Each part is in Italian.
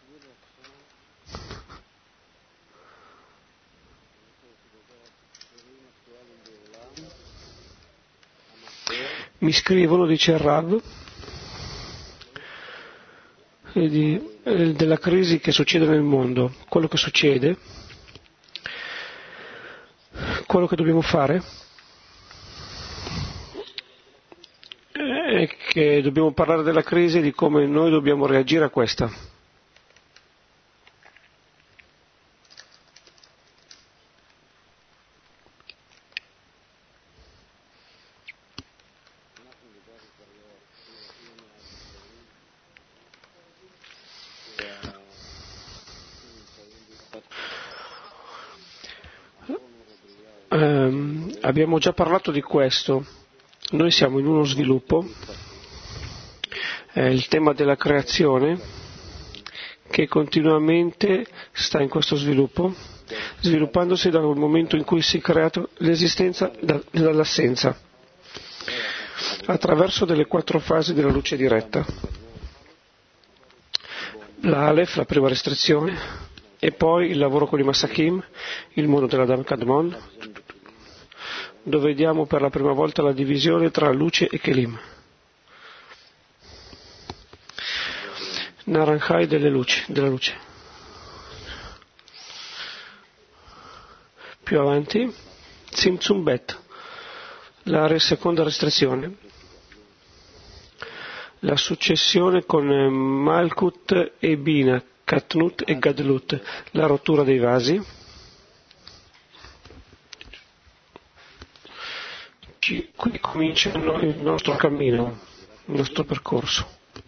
Mi scrivono, dice il Rav, della crisi che succede nel mondo, quello che succede, quello che dobbiamo fare è che dobbiamo parlare della crisi e di come noi dobbiamo reagire a questa. Abbiamo già parlato di questo. Noi siamo in uno sviluppo, il tema della creazione, che continuamente sta in questo sviluppo, sviluppandosi dal momento in cui si è creato l'esistenza dall'assenza, attraverso delle 4 fasi della luce diretta. La Aleph, la prima restrizione, e poi il lavoro con i Masakim, il mondo dell'Adam Kadmon, dove vediamo per la prima volta la divisione tra luce e Kelim. Naranjai della luce. Più avanti, Tzimtzum Bet, la seconda restrizione, la successione con Malkut e Bina, Katnut e Gadlut, la rottura dei vasi. Qui comincia il nostro cammino, il nostro percorso.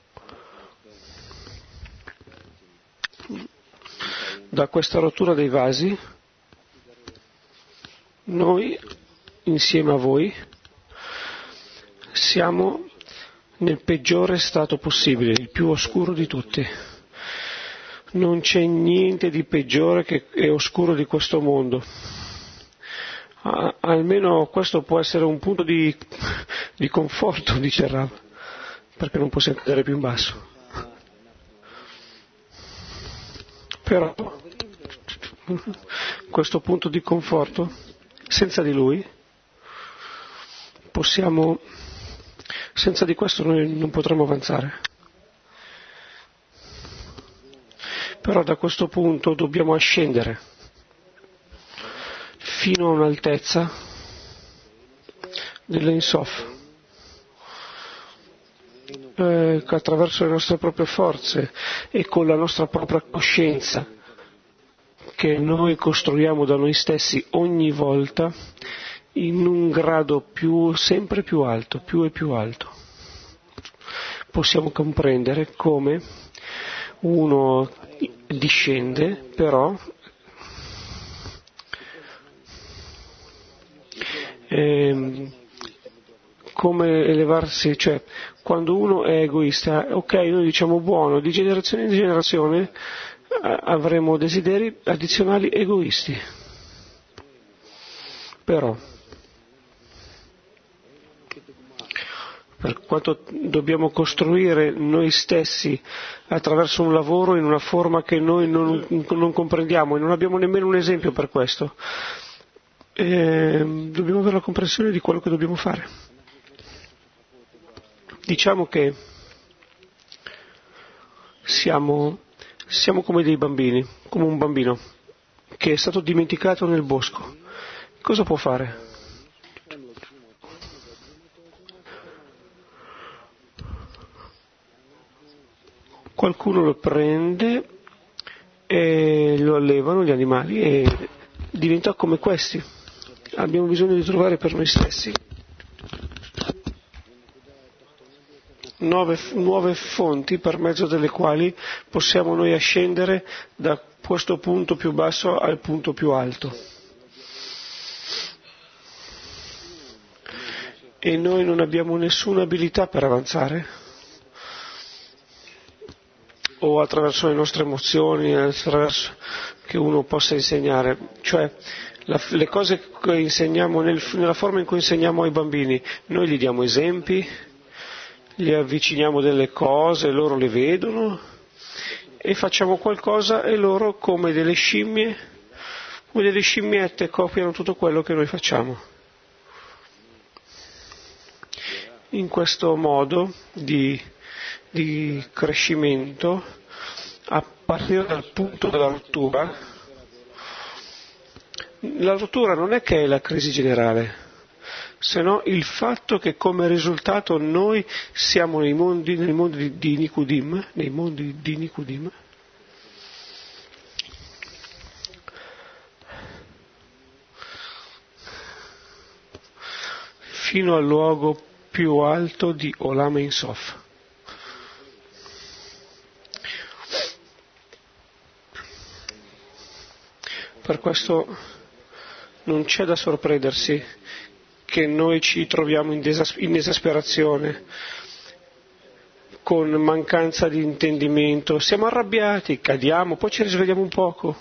Da questa rottura dei vasi, noi, insieme a voi, siamo nel peggiore stato possibile, il più oscuro di tutti. Non c'è niente di peggiore e oscuro di questo mondo. Almeno questo può essere un punto di conforto, dice Rav, perché non possiamo andare più in basso. Però questo punto di conforto, senza di lui, senza di questo noi non potremo avanzare. Però da questo punto dobbiamo ascendere fino a un'altezza dell'Ein Sof, attraverso le nostre proprie forze e con la nostra propria coscienza che noi costruiamo da noi stessi ogni volta in un grado sempre più alto, più e più alto. Possiamo comprendere come uno discende, però come elevarsi, cioè quando uno è egoista, ok, noi diciamo buono, di generazione in generazione avremo desideri addizionali egoisti, però per quanto dobbiamo costruire noi stessi attraverso un lavoro in una forma che noi non comprendiamo e non abbiamo nemmeno un esempio per questo, dobbiamo avere la comprensione di quello che dobbiamo fare. Diciamo che siamo come dei bambini, come un bambino che è stato dimenticato nel bosco. Cosa può fare? Qualcuno lo prende e lo allevano, gli animali, e diventa come questi. Abbiamo bisogno di trovare per noi stessi nuove fonti per mezzo delle quali possiamo noi ascendere da questo punto più basso al punto più alto. E noi non abbiamo nessuna abilità per avanzare, o attraverso le nostre emozioni, attraverso che uno possa insegnare, cioè le cose che insegniamo nella forma in cui insegniamo ai bambini, noi gli diamo esempi, gli avviciniamo delle cose, loro le vedono e facciamo qualcosa e loro come delle scimmie, come delle scimmiette copiano tutto quello che noi facciamo. In questo modo di crescimento, a partire dal punto della rottura, la rottura non è che è la crisi generale, se no il fatto che come risultato noi siamo nei mondi di Nicodim, fino al luogo più alto di Olam Ein Sof. Per questo non c'è da sorprendersi che noi ci troviamo in esasperazione, con mancanza di intendimento, siamo arrabbiati, cadiamo, poi ci risvegliamo un poco.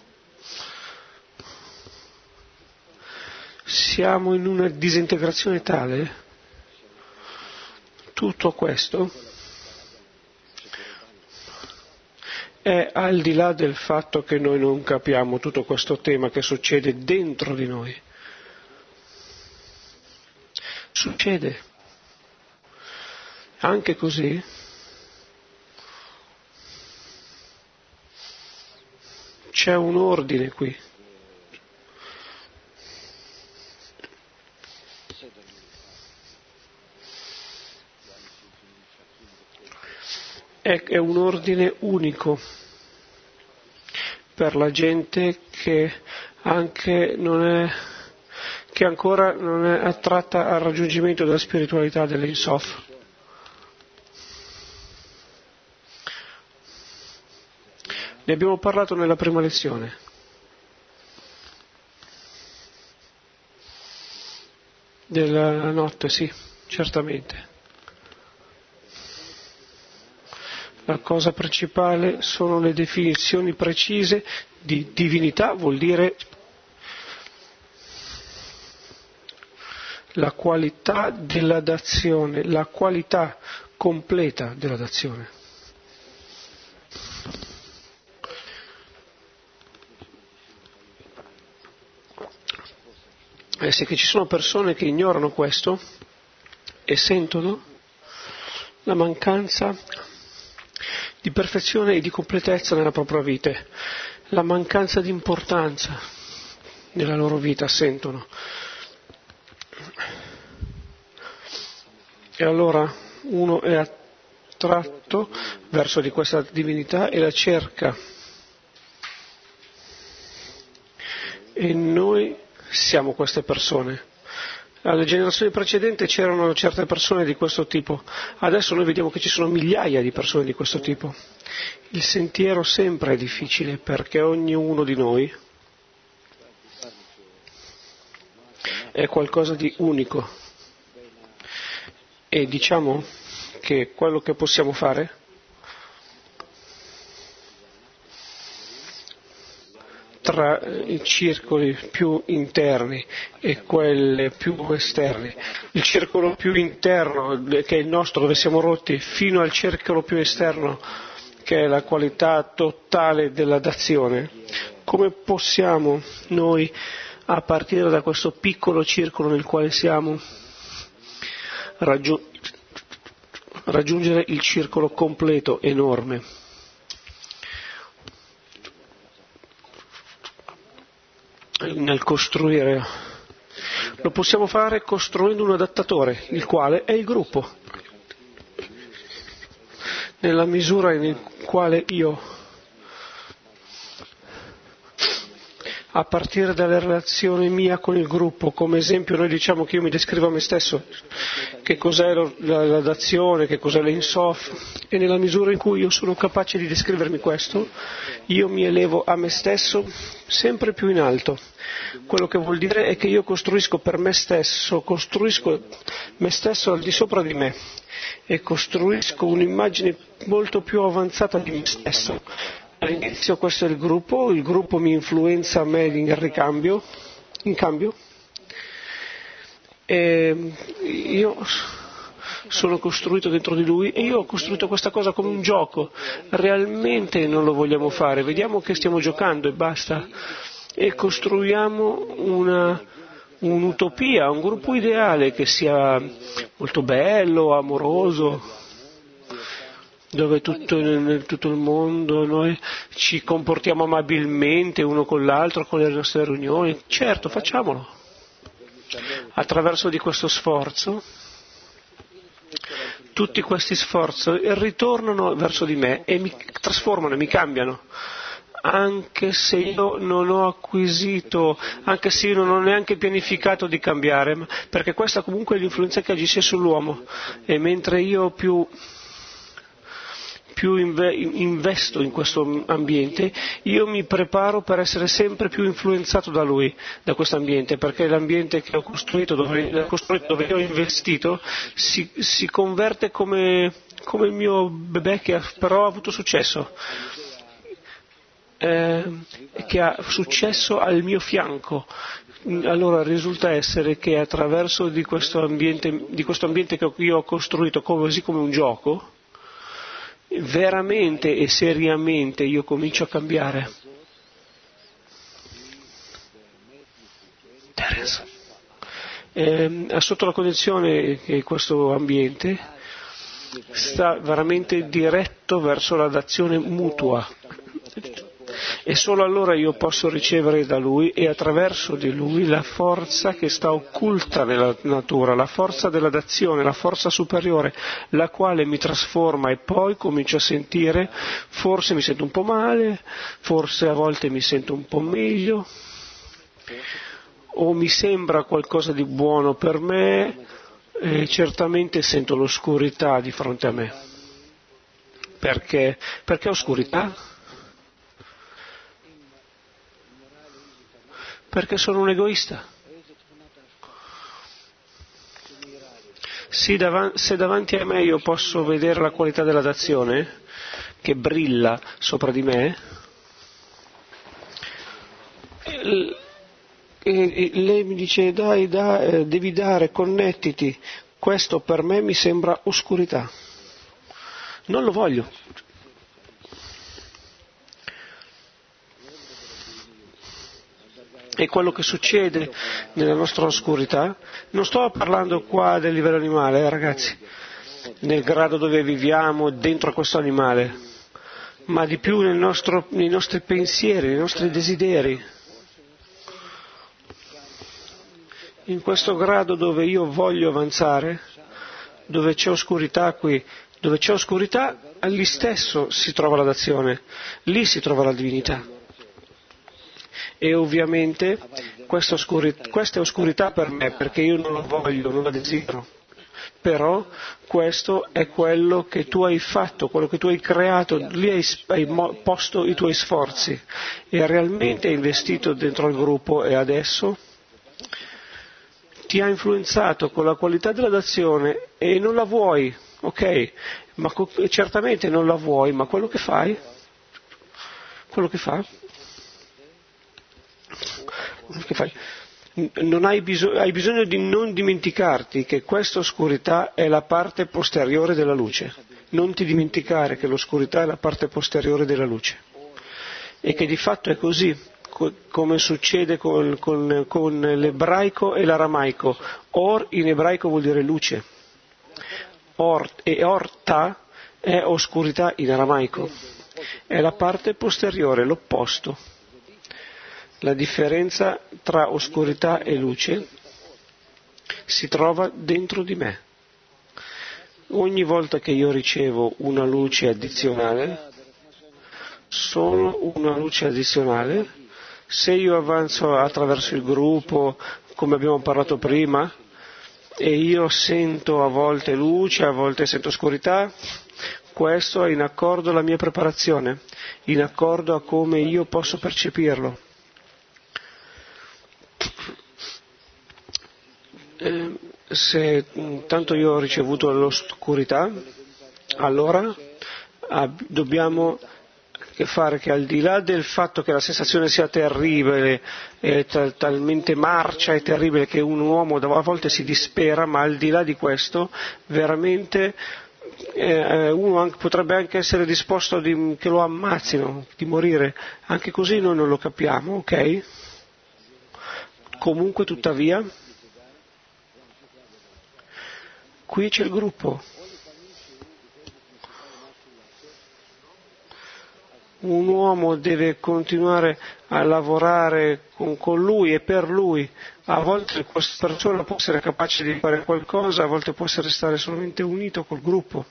Siamo in una disintegrazione tale. Tutto questo è al di là del fatto che noi non capiamo tutto questo tema che succede dentro di noi. Succede. Anche così c'è un ordine qui. È un ordine unico per la gente che ancora non è attratta al raggiungimento della spiritualità dell'Ein Sof. Ne abbiamo parlato nella prima lezione. Della notte, sì, certamente. La cosa principale sono le definizioni precise di divinità, vuol dire la qualità della dazione, la qualità completa della dazione. Sì che ci sono persone che ignorano questo e sentono la mancanza di perfezione e di completezza nella propria vita, la mancanza di importanza nella loro vita sentono. E allora uno è attratto verso di questa divinità e la cerca. E noi siamo queste persone. Alle generazioni precedenti c'erano certe persone di questo tipo, adesso noi vediamo che ci sono migliaia di persone di questo tipo. Il sentiero sempre è difficile perché ognuno di noi è qualcosa di unico e diciamo che quello che possiamo fare tra i circoli più interni e quelli più esterni. Il circolo più interno, che è il nostro, dove siamo rotti, fino al circolo più esterno, che è la qualità totale della dazione. Come possiamo noi, a partire da questo piccolo circolo nel quale siamo, raggiungere il circolo completo, enorme? Nel costruire, lo possiamo fare costruendo un adattatore, il quale è il gruppo. Nella misura in quale io, a partire dalla relazione mia con il gruppo, come esempio noi diciamo che io mi descrivo a me stesso, che cos'è la dazione, che cos'è l'Ein Sof, e nella misura in cui io sono capace di descrivermi questo, io mi elevo a me stesso sempre più in alto. Quello che vuol dire è che io costruisco per me stesso, costruisco me stesso al di sopra di me e costruisco un'immagine molto più avanzata di me stesso. All'inizio questo è il gruppo mi influenza a me in cambio, e io sono costruito dentro di lui e io ho costruito questa cosa come un gioco. Realmente non lo vogliamo fare, vediamo che stiamo giocando e basta. E costruiamo un'utopia, un gruppo ideale che sia molto bello, amoroso, dove tutto il mondo noi ci comportiamo amabilmente uno con l'altro, con le nostre riunioni. Certo, facciamolo. Attraverso di questo sforzo, tutti questi sforzi ritornano verso di me e mi trasformano e mi cambiano. Anche se io non ho acquisito, anche se io non ho neanche pianificato di cambiare, perché questa comunque è l'influenza che agisce sull'uomo. E mentre io più investo in questo ambiente, io mi preparo per essere sempre più influenzato da lui, da questo ambiente, perché l'ambiente che ho costruito, dove io ho investito, si converte come il mio bebè che però ha avuto successo. Che ha successo al mio fianco. Allora risulta essere che attraverso di questo ambiente che io ho costruito così come un gioco, veramente e seriamente io comincio a cambiare. Sotto la condizione che questo ambiente sta veramente diretto verso la dazione mutua. E solo allora io posso ricevere da lui e attraverso di lui la forza che sta occulta nella natura, la forza della dazione, la forza superiore, la quale mi trasforma e poi comincio a sentire, forse mi sento un po' male, forse a volte mi sento un po' meglio, o mi sembra qualcosa di buono per me, e certamente sento l'oscurità di fronte a me. Perché? Perché oscurità? Perché sono un egoista. Se davanti a me io posso vedere la qualità della dazione che brilla sopra di me, e lei mi dice dai, devi dare, connettiti, questo per me mi sembra oscurità. Non lo voglio. E quello che succede nella nostra oscurità, non sto parlando qua del livello animale, ragazzi, nel grado dove viviamo dentro a questo animale, ma di più nei nostri pensieri, nei nostri desideri. In questo grado dove io voglio avanzare, dove c'è oscurità qui, dove c'è oscurità, lì stesso si trova la dazione, lì si trova la divinità. E ovviamente questa è oscurità per me, perché io non lo voglio, non la desidero. Però questo è quello che tu hai fatto, quello che tu hai creato, lì hai posto i tuoi sforzi e realmente hai investito dentro al gruppo e adesso ti ha influenzato con la qualità della dazione e non la vuoi, ok? Ma certamente non la vuoi, ma quello che fa, hai bisogno di non dimenticarti che questa oscurità è la parte posteriore della luce. Non ti dimenticare che l'oscurità è la parte posteriore della luce. E che di fatto è così, come succede con l'ebraico e l'aramaico. Or in ebraico vuol dire luce. E orta è oscurità in aramaico. È la parte posteriore, l'opposto. La differenza tra oscurità e luce si trova dentro di me. Ogni volta che io ricevo una luce addizionale, sono una luce addizionale. Se io avanzo attraverso il gruppo, come abbiamo parlato prima, e io sento a volte luce, a volte sento oscurità, questo è in accordo alla mia preparazione, in accordo a come io posso percepirlo. Se tanto io ho ricevuto l'oscurità, allora dobbiamo che fare che al di là del fatto che la sensazione sia terribile, talmente marcia e terribile che un uomo a volte si dispera, ma al di là di questo veramente uno potrebbe anche essere disposto che lo ammazzino, di morire, anche così noi non lo capiamo, ok? Comunque tuttavia qui c'è il gruppo. Un uomo deve continuare a lavorare con lui e per lui. A volte questa persona può essere capace di fare qualcosa, a volte può essere stare solamente unito col gruppo.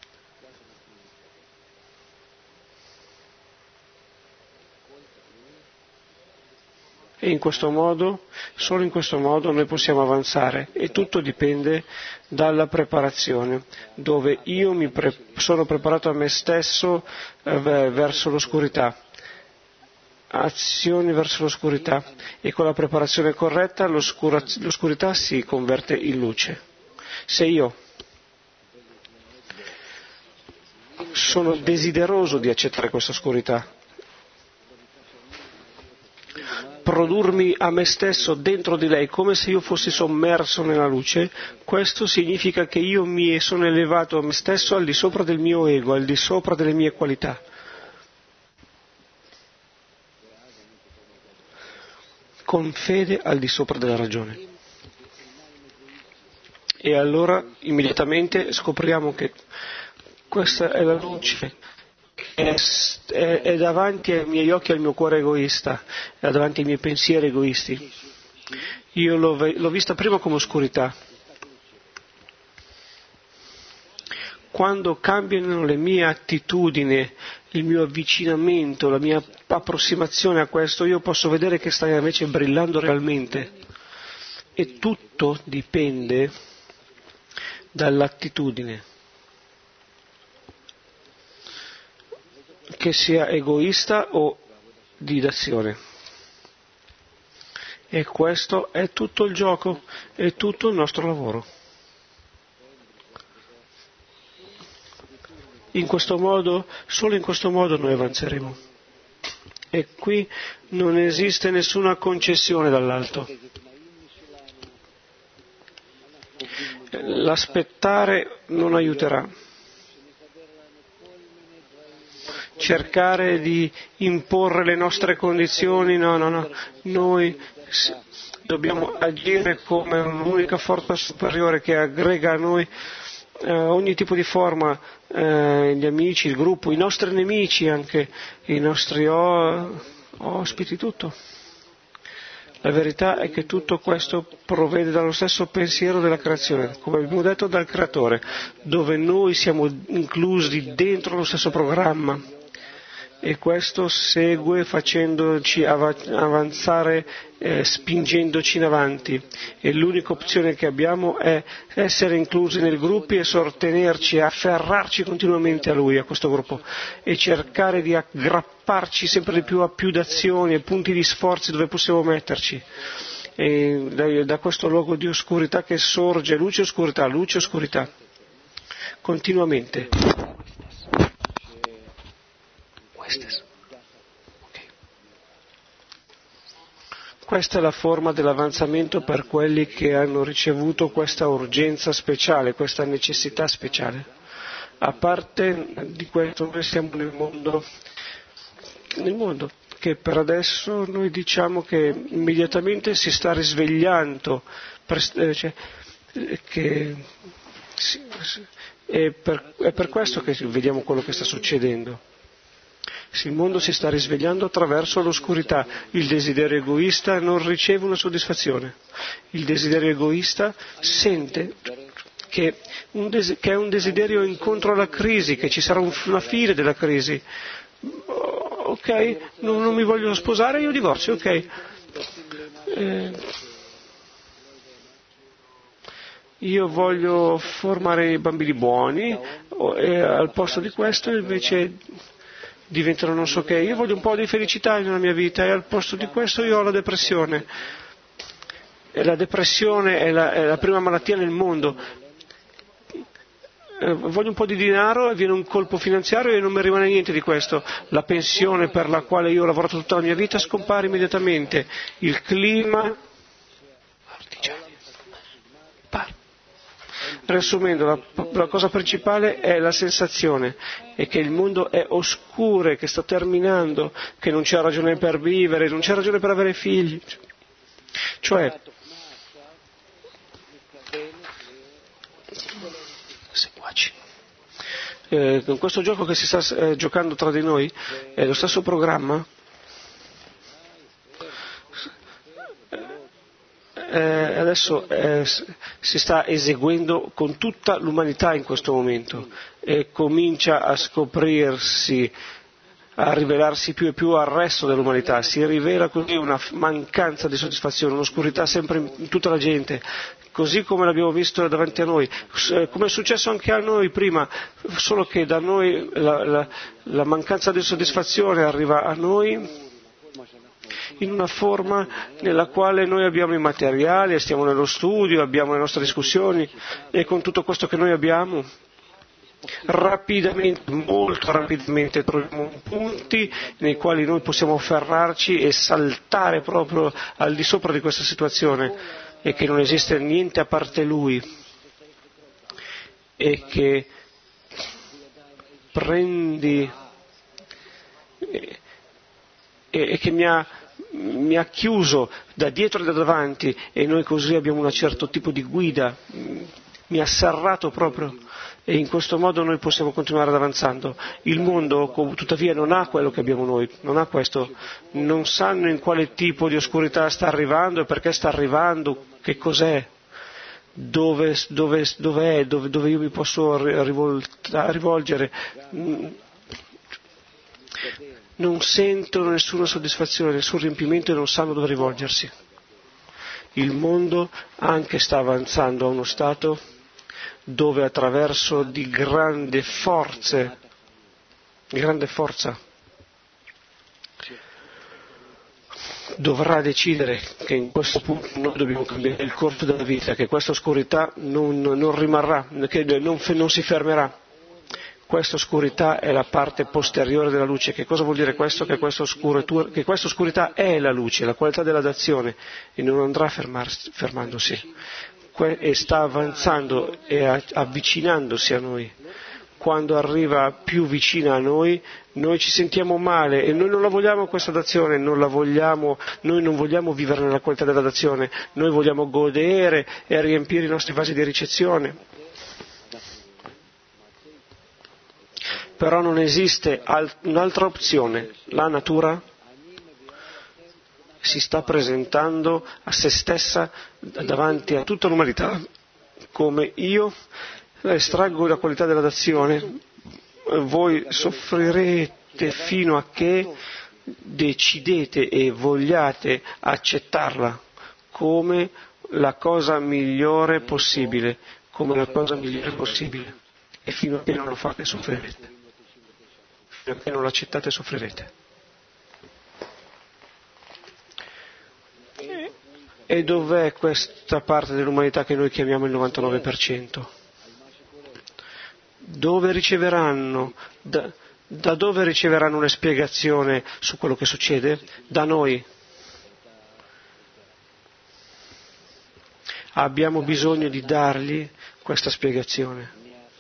E in questo modo, solo in questo modo noi possiamo avanzare e tutto dipende dalla preparazione, dove io sono preparato a me stesso verso l'oscurità, azioni verso l'oscurità e con la preparazione corretta l'oscurità si converte in luce. Se io sono desideroso di accettare questa oscurità, produrmi a me stesso dentro di lei come se io fossi sommerso nella luce, questo significa che io mi sono elevato a me stesso al di sopra del mio ego, al di sopra delle mie qualità. Con fede al di sopra della ragione. E allora immediatamente scopriamo che questa è la luce. È davanti ai miei occhi, al mio cuore egoista, è davanti ai miei pensieri egoisti. Io l'ho vista prima come oscurità. Quando cambiano le mie attitudini, il mio avvicinamento, la mia approssimazione a questo, io posso vedere che sta invece brillando realmente. E tutto dipende dall'attitudine. Che sia egoista o di d'azione. E questo è tutto il gioco, è tutto il nostro lavoro. In questo modo, solo in questo modo noi avanzeremo. E qui non esiste nessuna concessione dall'alto. L'aspettare non aiuterà. Cercare di imporre le nostre condizioni, no. Noi dobbiamo agire come un'unica forza superiore che aggrega a noi ogni tipo di forma, gli amici, il gruppo, i nostri nemici, anche i nostri ospiti, tutto. La verità è che tutto questo provede dallo stesso pensiero della creazione, come abbiamo detto, dal creatore, dove noi siamo inclusi dentro lo stesso programma. E questo segue facendoci avanzare, spingendoci in avanti. E l'unica opzione che abbiamo è essere inclusi nei gruppi e sostenerci, afferrarci continuamente a lui, a questo gruppo, e cercare di aggrapparci sempre di più a più d'azioni e punti di sforzi dove possiamo metterci. E da questo luogo di oscurità che sorge luce e oscurità, continuamente. Questa è la forma dell'avanzamento per quelli che hanno ricevuto questa urgenza speciale, questa necessità speciale. A parte di questo noi siamo nel mondo che per adesso noi diciamo che immediatamente si sta risvegliando, è per questo che vediamo quello che sta succedendo. Il mondo si sta risvegliando attraverso l'oscurità. Il desiderio egoista non riceve una soddisfazione. Il desiderio egoista sente che è un desiderio incontro alla crisi, che ci sarà una fine della crisi. Ok, non mi voglio sposare, io divorzio, ok. Io voglio formare bambini buoni, e al posto di questo invece diventano non so che. Io voglio un po' di felicità nella mia vita e al posto di questo io ho la depressione. E la depressione è la prima malattia nel mondo. voglio un po' di denaro e viene un colpo finanziario e non mi rimane niente di questo. La pensione per la quale io ho lavorato tutta la mia vita scompare immediatamente. Il clima. Riassumendo, la cosa principale è la sensazione, è che il mondo è oscuro, che sta terminando, che non c'è ragione per vivere, non c'è ragione per avere figli. Cioè, con questo gioco che si sta giocando tra di noi, è lo stesso programma. Adesso si sta eseguendo con tutta l'umanità in questo momento e comincia a scoprirsi, a rivelarsi più e più al resto dell'umanità. Si rivela così una mancanza di soddisfazione, un'oscurità sempre in tutta la gente, così come l'abbiamo visto davanti a noi, come è successo anche a noi prima, solo che da noi la mancanza di soddisfazione arriva a noi in una forma nella quale noi abbiamo i materiali, stiamo nello studio, abbiamo le nostre discussioni e con tutto questo che noi abbiamo rapidamente, molto rapidamente troviamo punti nei quali noi possiamo afferrarci e saltare proprio al di sopra di questa situazione e che non esiste niente a parte Lui e che prendi e che mi ha chiuso da dietro e da davanti e noi così abbiamo un certo tipo di guida, mi ha serrato proprio e in questo modo noi possiamo continuare ad avanzando. Il mondo tuttavia non ha quello che abbiamo noi, non ha questo, non sanno in quale tipo di oscurità sta arrivando e perché sta arrivando, che cos'è, dove è, dove io mi posso rivolgere. Non sentono nessuna soddisfazione, nessun riempimento e non sanno dove rivolgersi. Il mondo anche sta avanzando a uno stato dove attraverso di grande forza, dovrà decidere che in questo punto noi dobbiamo cambiare il corso della vita, che questa oscurità non rimarrà, che non si fermerà. Questa oscurità è la parte posteriore della luce. Che cosa vuol dire questo? Che questa oscurità è la luce, la qualità della dazione e non andrà fermandosi e sta avanzando e avvicinandosi a noi. Quando arriva più vicina a noi ci sentiamo male e noi non la vogliamo questa dazione, noi non vogliamo vivere nella qualità della dazione, noi vogliamo godere e riempire i nostri vasi di ricezione. Però non esiste un'altra opzione, la natura si sta presentando a se stessa davanti a tutta l'umanità come io estraggo la qualità della dazione, voi soffrirete fino a che decidete e vogliate accettarla come la cosa migliore possibile, e fino a che non lo fate soffrirete. Fino a che non lo accettate soffrirete. E dov'è questa parte dell'umanità che noi chiamiamo il 99%? Dove riceveranno, da dove riceveranno una spiegazione su quello che succede? Da noi. Abbiamo bisogno di dargli questa spiegazione.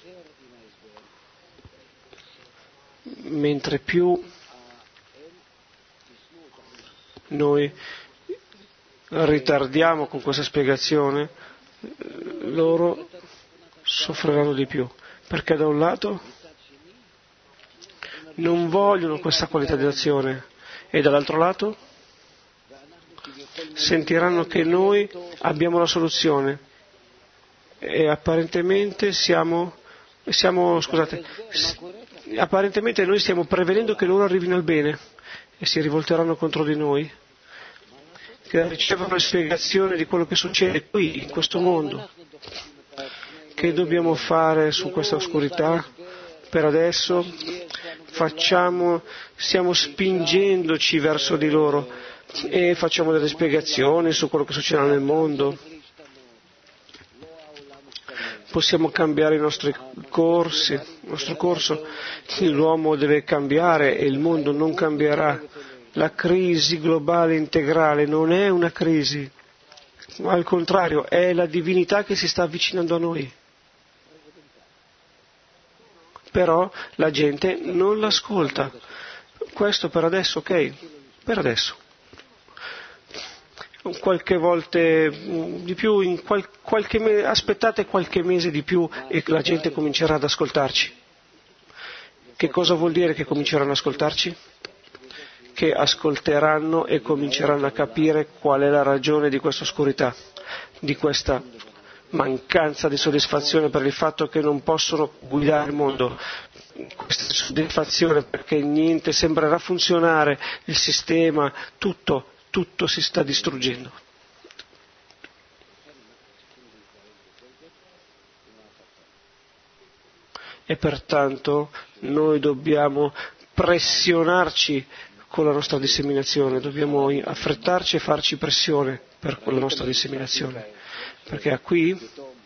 Mentre più noi ritardiamo con questa spiegazione, loro soffriranno di più, perché da un lato non vogliono questa qualità di azione e dall'altro lato sentiranno che noi abbiamo la soluzione e apparentemente apparentemente noi stiamo prevedendo che loro arrivino al bene e si rivolteranno contro di noi, che ricevono spiegazione di quello che succede qui, in questo mondo. Che dobbiamo fare su questa oscurità? Per adesso stiamo spingendoci verso di loro e facciamo delle spiegazioni su quello che succederà nel mondo. possiamo cambiare i nostri corsi, il nostro corso. L'uomo deve cambiare e il mondo non cambierà. La crisi globale integrale non è una crisi, al contrario, è la divinità che si sta avvicinando a noi. Però la gente non l'ascolta. Questo per adesso, ok? Per adesso. Qualche volta di più, aspettate qualche mese di più e la gente comincerà ad ascoltarci. Che cosa vuol dire che cominceranno ad ascoltarci? Che ascolteranno e cominceranno a capire qual è la ragione di questa oscurità, di questa mancanza di soddisfazione per il fatto che non possono guidare il mondo, questa soddisfazione perché niente sembrerà funzionare, il sistema, tutto si sta distruggendo. E pertanto noi dobbiamo pressionarci con la nostra disseminazione, dobbiamo affrettarci e farci pressione per la nostra disseminazione, perché qui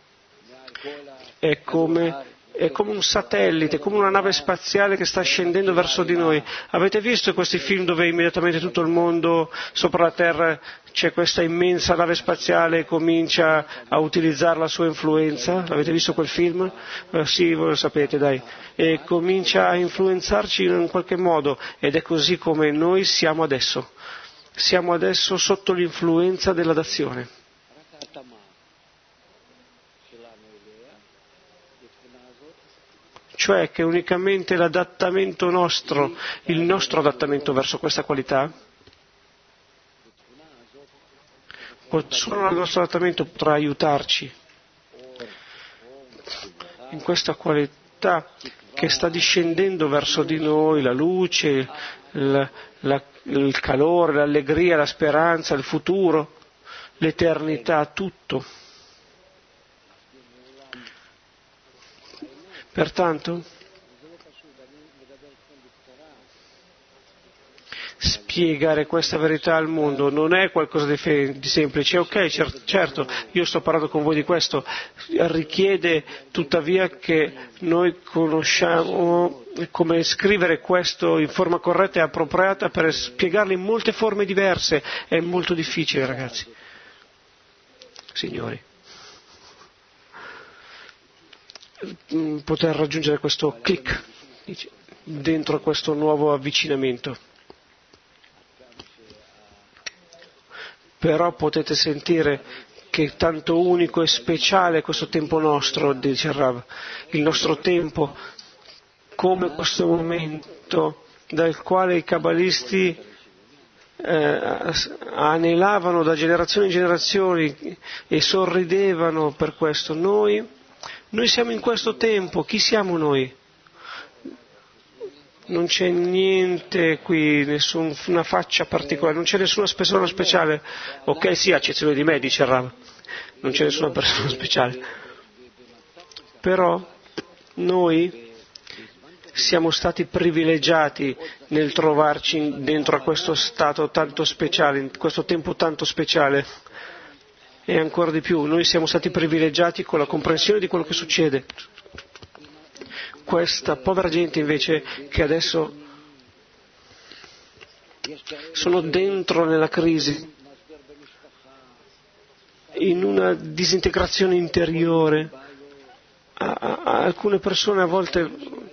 è come un satellite, come una nave spaziale che sta scendendo verso di noi. Avete visto questi film dove immediatamente tutto il mondo sopra la Terra c'è questa immensa nave spaziale e comincia a utilizzare la sua influenza? Avete visto quel film? Sì, voi lo sapete, dai. E comincia a influenzarci in un qualche modo, ed è così come noi siamo adesso. Siamo adesso sotto l'influenza della dazione. Cioè che unicamente l'adattamento nostro, il nostro adattamento verso questa qualità, solo il nostro adattamento potrà aiutarci in questa qualità che sta discendendo verso di noi, la luce, il calore, l'allegria, la speranza, il futuro, l'eternità, tutto. Pertanto, spiegare questa verità al mondo non è qualcosa di semplice. Ok, certo, io sto parlando con voi di questo, richiede tuttavia che noi conosciamo come scrivere questo in forma corretta e appropriata per spiegarlo in molte forme diverse. È molto difficile, ragazzi. Signori. Poter raggiungere questo click dentro questo nuovo avvicinamento. Però potete sentire che è tanto unico e speciale questo tempo nostro, dice Rav, il nostro tempo, come questo momento dal quale i cabalisti anelavano da generazioni in generazioni e sorridevano per questo. Noi siamo in questo tempo, chi siamo noi? Non c'è niente qui, nessuna faccia particolare, non c'è nessuna persona speciale. Ok, sì, a eccezione di me, dice Rav, non c'è nessuna persona speciale. Però noi siamo stati privilegiati nel trovarci dentro a questo stato tanto speciale, in questo tempo tanto speciale. E ancora di più, noi siamo stati privilegiati con la comprensione di quello che succede. Questa povera gente invece che adesso sono dentro nella crisi, in una disintegrazione interiore. Alcune persone a volte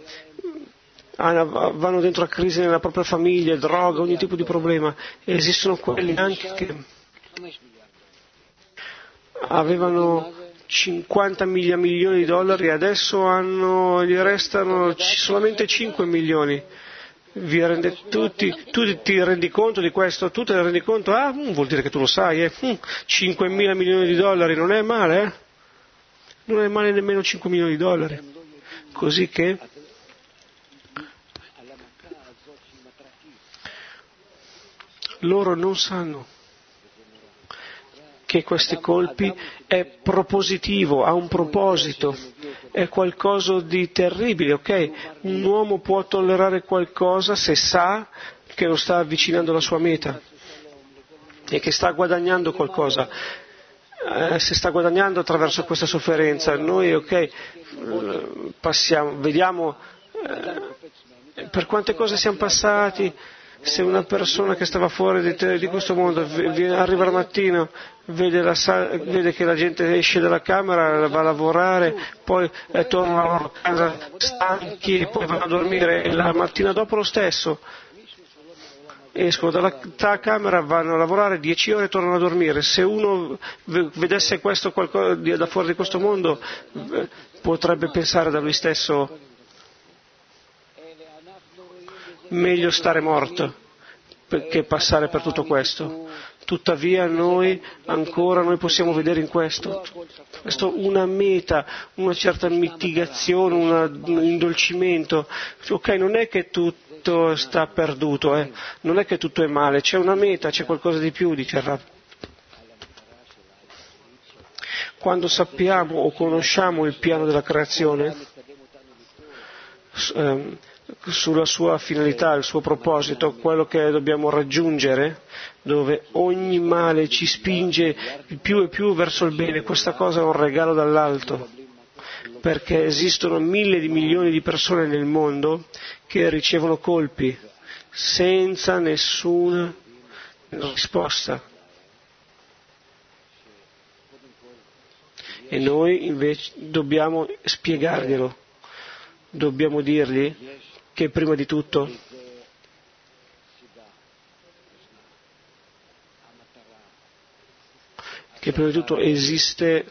vanno dentro la crisi nella propria famiglia, droga, ogni tipo di problema. E esistono quelli anche che avevano 50 milioni di dollari e adesso gli restano solamente 5 milioni. Tu ti rendi conto di questo? Tu te ne rendi conto? Vuol dire che tu lo sai, 5 mila milioni di dollari non è male, Non è male nemmeno 5 milioni di dollari. Così che loro non sanno che questi colpi è propositivo, ha un proposito, è qualcosa di terribile, ok? Un uomo può tollerare qualcosa se sa che lo sta avvicinando alla sua meta e che sta guadagnando qualcosa. si sta guadagnando attraverso questa sofferenza. Noi, passiamo, vediamo per quante cose siamo passati. Se una persona che stava fuori di questo mondo arriva al mattino, vede che la gente esce dalla camera, va a lavorare, poi torna alla loro casa stanchi e poi vanno a dormire, e la mattina dopo lo stesso escono dalla camera, vanno a lavorare 10 ore e tornano a dormire. Se uno vedesse questo qualcosa da fuori di questo mondo, potrebbe pensare da lui stesso: meglio stare morto che passare per tutto questo. Tuttavia noi possiamo vedere in questo una meta, una certa mitigazione, un indolcimento. Non è che tutto sta perduto, non è che tutto è male, c'è una meta, c'è qualcosa di più, dice il Rav. Quando sappiamo o conosciamo il piano della creazione, sulla sua finalità, il suo proposito, quello che dobbiamo raggiungere, dove ogni male ci spinge più e più verso il bene, questa cosa è un regalo dall'alto, perché esistono 1.000 di milioni di persone nel mondo che ricevono colpi senza nessuna risposta. E noi invece dobbiamo spiegarglielo, dobbiamo dirgli che prima di tutto esiste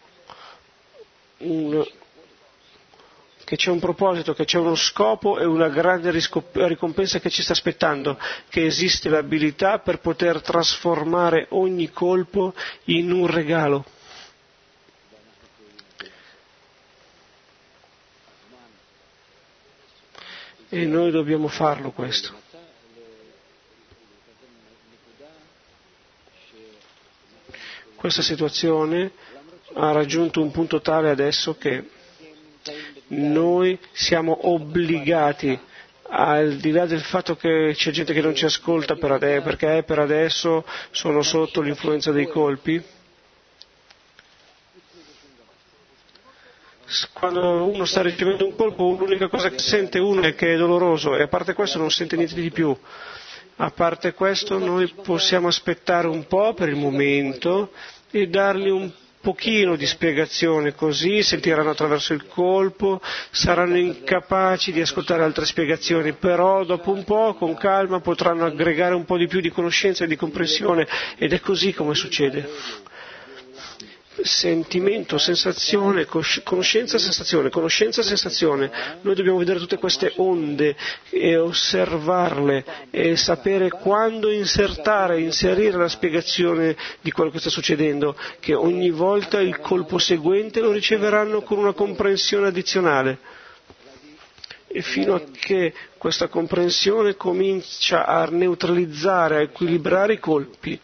che c'è un proposito, che c'è uno scopo e una grande ricompensa che ci sta aspettando, che esiste l'abilità per poter trasformare ogni colpo in un regalo. E noi dobbiamo farlo questo. Questa situazione ha raggiunto un punto tale adesso che noi siamo obbligati, al di là del fatto che c'è gente che non ci ascolta perché per adesso sono sotto l'influenza dei colpi. Quando uno sta ricevendo un colpo, l'unica cosa che sente uno è che è doloroso, e a parte questo non sente niente di più. A parte questo noi possiamo aspettare un po' per il momento e dargli un pochino di spiegazione, così sentiranno attraverso il colpo, saranno incapaci di ascoltare altre spiegazioni, però dopo un po', con calma, potranno aggregare un po' di più di conoscenza e di comprensione, ed è così come succede. Sentimento, sensazione, conoscenza, sensazione. Noi dobbiamo vedere tutte queste onde e osservarle e sapere quando inserire la spiegazione di quello che sta succedendo, che ogni volta il colpo seguente lo riceveranno con una comprensione addizionale. E fino a che questa comprensione comincia a neutralizzare, a equilibrare i colpi,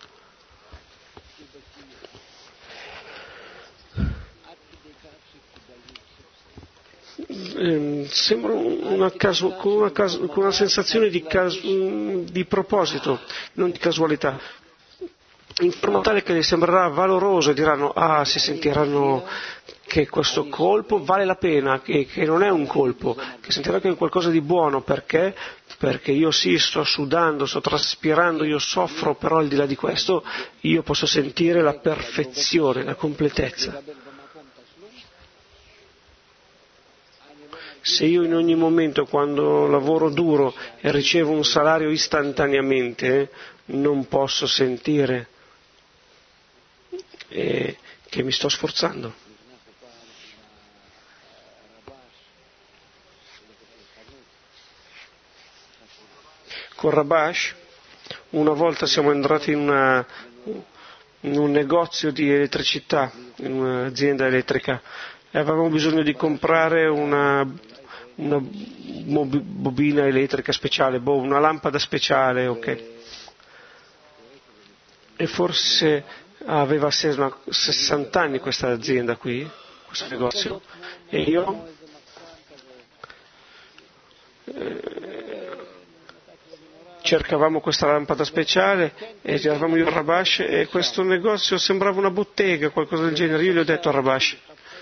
sembra con una sensazione di proposito, non di casualità, in forma tale che gli sembrerà valoroso e diranno: si sentiranno che questo colpo vale la pena, che non è un colpo, che sentiranno che è qualcosa di buono. Perché io sto sudando, sto traspirando, io soffro, però al di là di questo io posso sentire la perfezione, la completezza. Se io in ogni momento, quando lavoro duro e ricevo un salario istantaneamente, non posso sentire che mi sto sforzando. Con Rabash, una volta siamo entrati in un negozio di elettricità, in un'azienda elettrica, e avevamo bisogno di comprare una bobina elettrica speciale, una lampada speciale, ok. E forse aveva 60 anni questa azienda qui, questo negozio, e io cercavamo questa lampada speciale e eravamo io e Rabash e questo negozio sembrava una bottega, qualcosa del genere. Io gli ho detto a Rabash,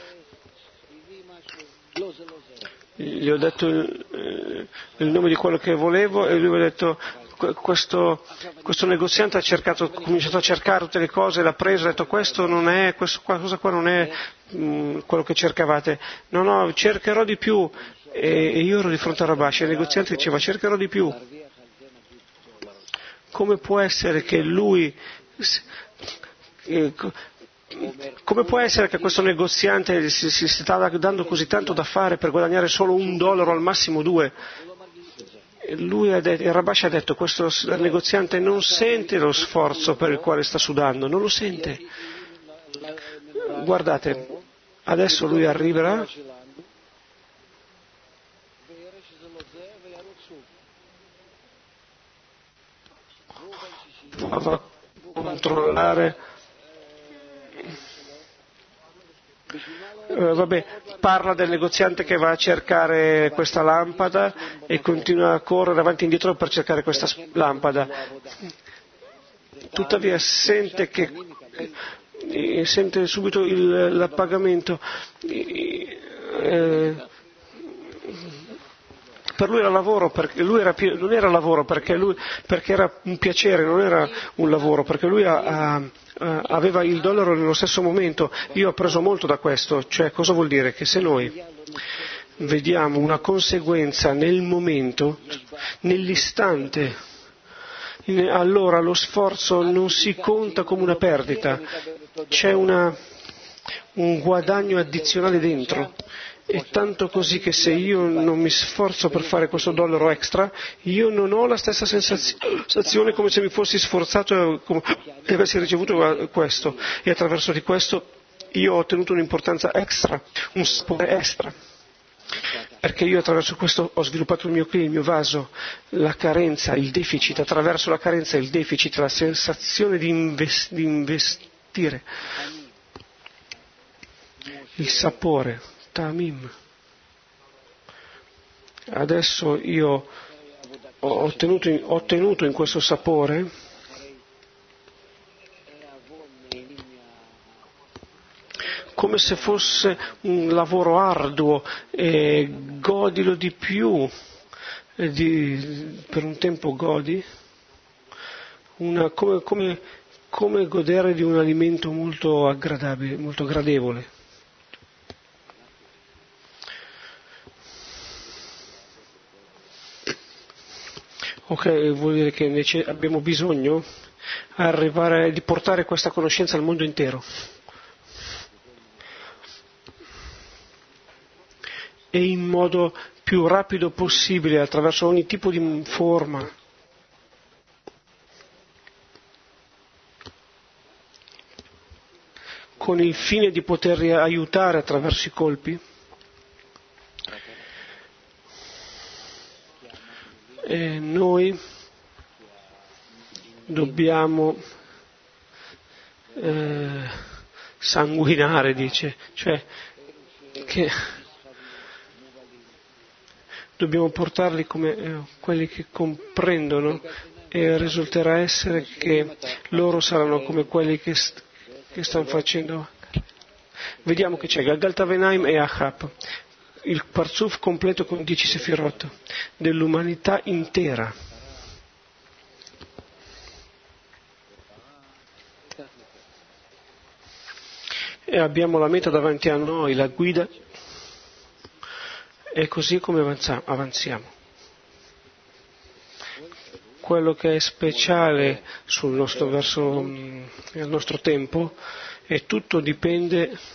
gli ho detto il nome di quello che volevo e lui mi ha detto questo negoziante ha cominciato a cercare tutte le cose, l'ha preso, ha detto questo cosa qua non è quello che cercavate, no, cercherò di più. E io ero di fronte a Rabash e il negoziante diceva cercherò di più. Come può essere che come può essere che questo negoziante si stava dando così tanto da fare per guadagnare solo $1 al massimo 2? Il Rabash ha detto questo negoziante non sente lo sforzo per il quale sta sudando, non lo sente. Guardate, adesso lui arriverà a controllare. Parla del negoziante che va a cercare questa lampada e continua a correre avanti e indietro per cercare questa lampada. Tuttavia sente subito l'appagamento. Per lui era lavoro, perché lui non era lavoro, perché era un piacere, non era un lavoro, perché lui aveva il dollaro nello stesso momento. Io ho preso molto da questo, cioè cosa vuol dire? Che se noi vediamo una conseguenza nel momento, nell'istante, allora lo sforzo non si conta come una perdita, c'è un guadagno addizionale dentro. E tanto così che se io non mi sforzo per fare questo dollaro extra, io non ho la stessa sensazione come se mi fossi sforzato e avessi ricevuto questo. E attraverso di questo io ho ottenuto un'importanza extra, un sapore extra. Perché io attraverso questo ho sviluppato il mio vaso, la carenza, il deficit, attraverso la carenza, il deficit, la sensazione di investire, il sapore. Tamim. Adesso io ho ottenuto in questo sapore come se fosse un lavoro arduo e godilo di più, per un tempo godi, come godere di un alimento molto aggradabile, molto gradevole. Ok, vuol dire che abbiamo bisogno di portare questa conoscenza al mondo intero. E in modo più rapido possibile, attraverso ogni tipo di forma. Con il fine di poterli aiutare attraverso i colpi. E noi dobbiamo sanguinare, dice, cioè che dobbiamo portarli come quelli che comprendono e risulterà essere che loro saranno come quelli che stanno facendo. Vediamo che c'è Galgaltavenaim e Ahab. Il Parzuf completo con 10 sefirot dell'umanità intera. E abbiamo la meta davanti a noi, la guida, e così come avanziamo. Quello che è speciale nel nostro tempo, e tutto dipende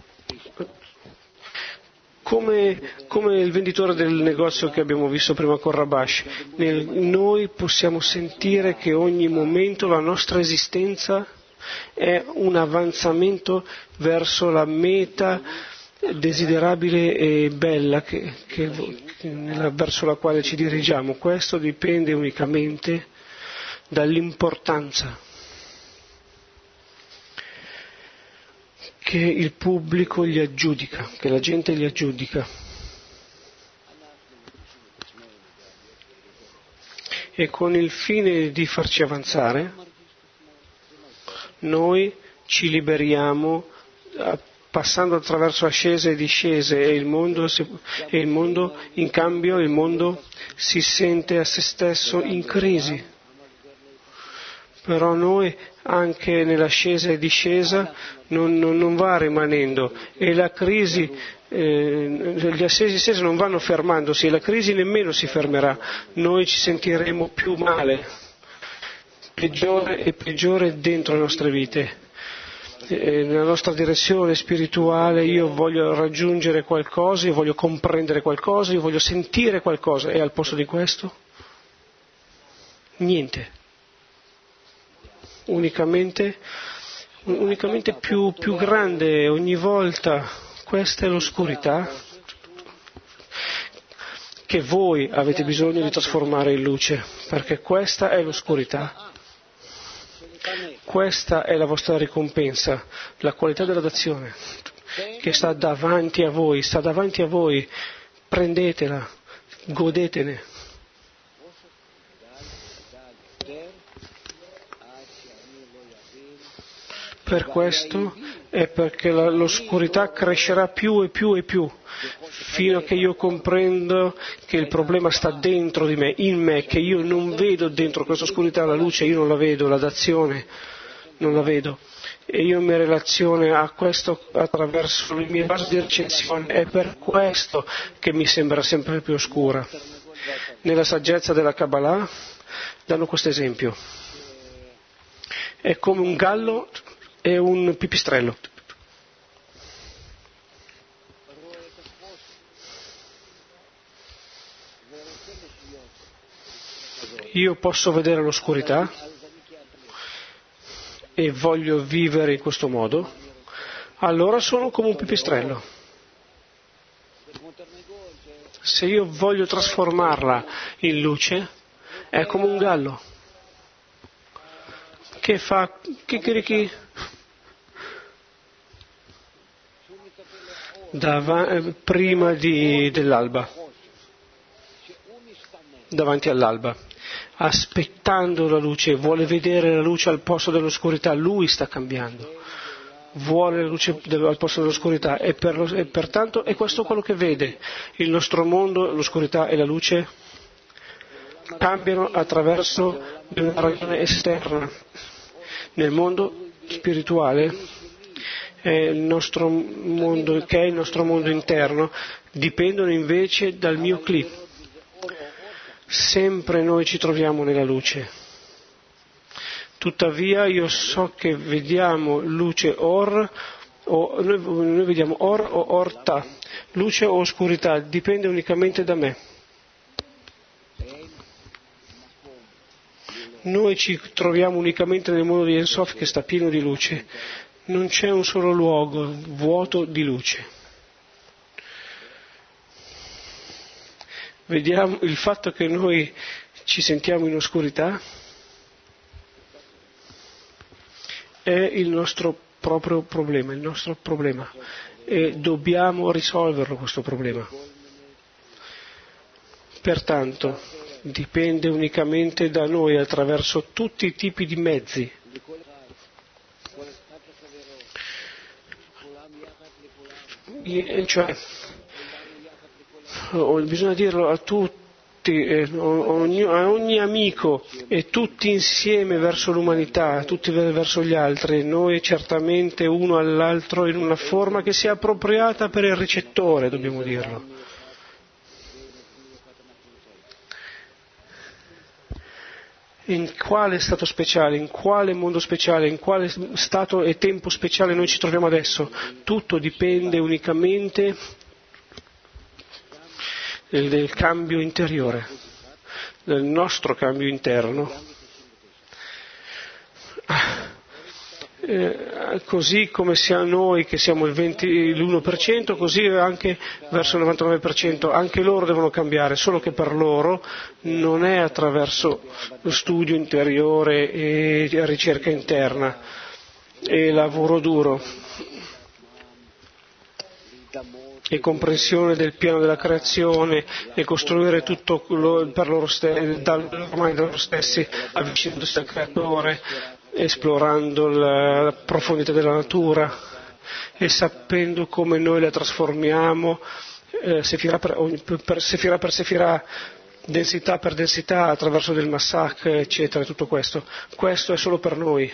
come il venditore del negozio che abbiamo visto prima con Rabash. Noi possiamo sentire che ogni momento la nostra esistenza è un avanzamento verso la meta desiderabile e bella verso la quale ci dirigiamo. Questo dipende unicamente dall'importanza che il pubblico gli aggiudica, che la gente gli aggiudica. e con il fine di farci avanzare, noi ci liberiamo passando attraverso ascese e discese e il mondo, in cambio, il mondo si sente a se stesso in crisi. Però noi anche nell'ascesa e discesa non va rimanendo e la crisi, gli ascesi e discese non vanno fermandosi e la crisi nemmeno si fermerà. Noi ci sentiremo più male, peggiore e peggiore dentro le nostre vite. Nella nostra direzione spirituale io voglio raggiungere qualcosa, io voglio comprendere qualcosa, io voglio sentire qualcosa e al posto di questo niente, unicamente più grande ogni volta. Questa è l'oscurità che voi avete bisogno di trasformare in luce, perché questa è l'oscurità. Questa è la vostra ricompensa, la qualità della dazione che sta davanti a voi, prendetela, godetene. Per questo è perché l'oscurità crescerà più e più e più, fino a che io comprendo che il problema sta dentro di me, in me, che io non vedo dentro questa oscurità la luce, io non la vedo, la dazione non la vedo. E io mi relaziono a questo attraverso le mie basi di recensione, è per questo che mi sembra sempre più oscura. Nella saggezza della Kabbalah danno questo esempio. È come un gallo e un pipistrello. Io posso vedere l'oscurità e voglio vivere in questo modo, allora sono come un pipistrello. Se io voglio trasformarla in luce, è come un gallo che fa chicchirichì prima dell'alba, davanti all'alba, aspettando la luce, vuole vedere la luce al posto dell'oscurità, lui sta cambiando, vuole la luce al posto dell'oscurità e pertanto è questo quello che vede. Il nostro mondo, l'oscurità e la luce cambiano attraverso una ragione esterna. Nel mondo spirituale il nostro mondo, che è il nostro mondo interno, dipendono invece dal mio cli. Sempre noi ci troviamo nella luce. Tuttavia io so che vediamo luce noi vediamo or o orta, luce o oscurità, dipende unicamente da me. Noi ci troviamo unicamente nel mondo di Ensof che sta pieno di luce. Non c'è un solo luogo vuoto di luce. Vediamo il fatto che noi ci sentiamo in oscurità è il nostro proprio problema, il nostro problema, e dobbiamo risolverlo questo problema. Pertanto dipende unicamente da noi attraverso tutti i tipi di mezzi. Cioè, bisogna dirlo a tutti, a ogni amico e tutti insieme verso l'umanità, tutti verso gli altri, noi certamente uno all'altro in una forma che sia appropriata per il ricettore, dobbiamo dirlo. In quale stato speciale, in quale mondo speciale, in quale stato e tempo speciale noi ci troviamo adesso? Tutto dipende unicamente del cambio interiore, del nostro cambio interno. Così come sia noi che siamo l'1%, così anche verso il 99%, anche loro devono cambiare, solo che per loro non è attraverso lo studio interiore e ricerca interna e lavoro duro. e comprensione del piano della creazione e costruire tutto per loro ormai da loro stessi, avvicinandosi al creatore, esplorando la profondità della natura e sapendo come noi la trasformiamo sefirah per sefirah, densità per densità, attraverso del Masach, eccetera, tutto questo. Questo è solo per noi.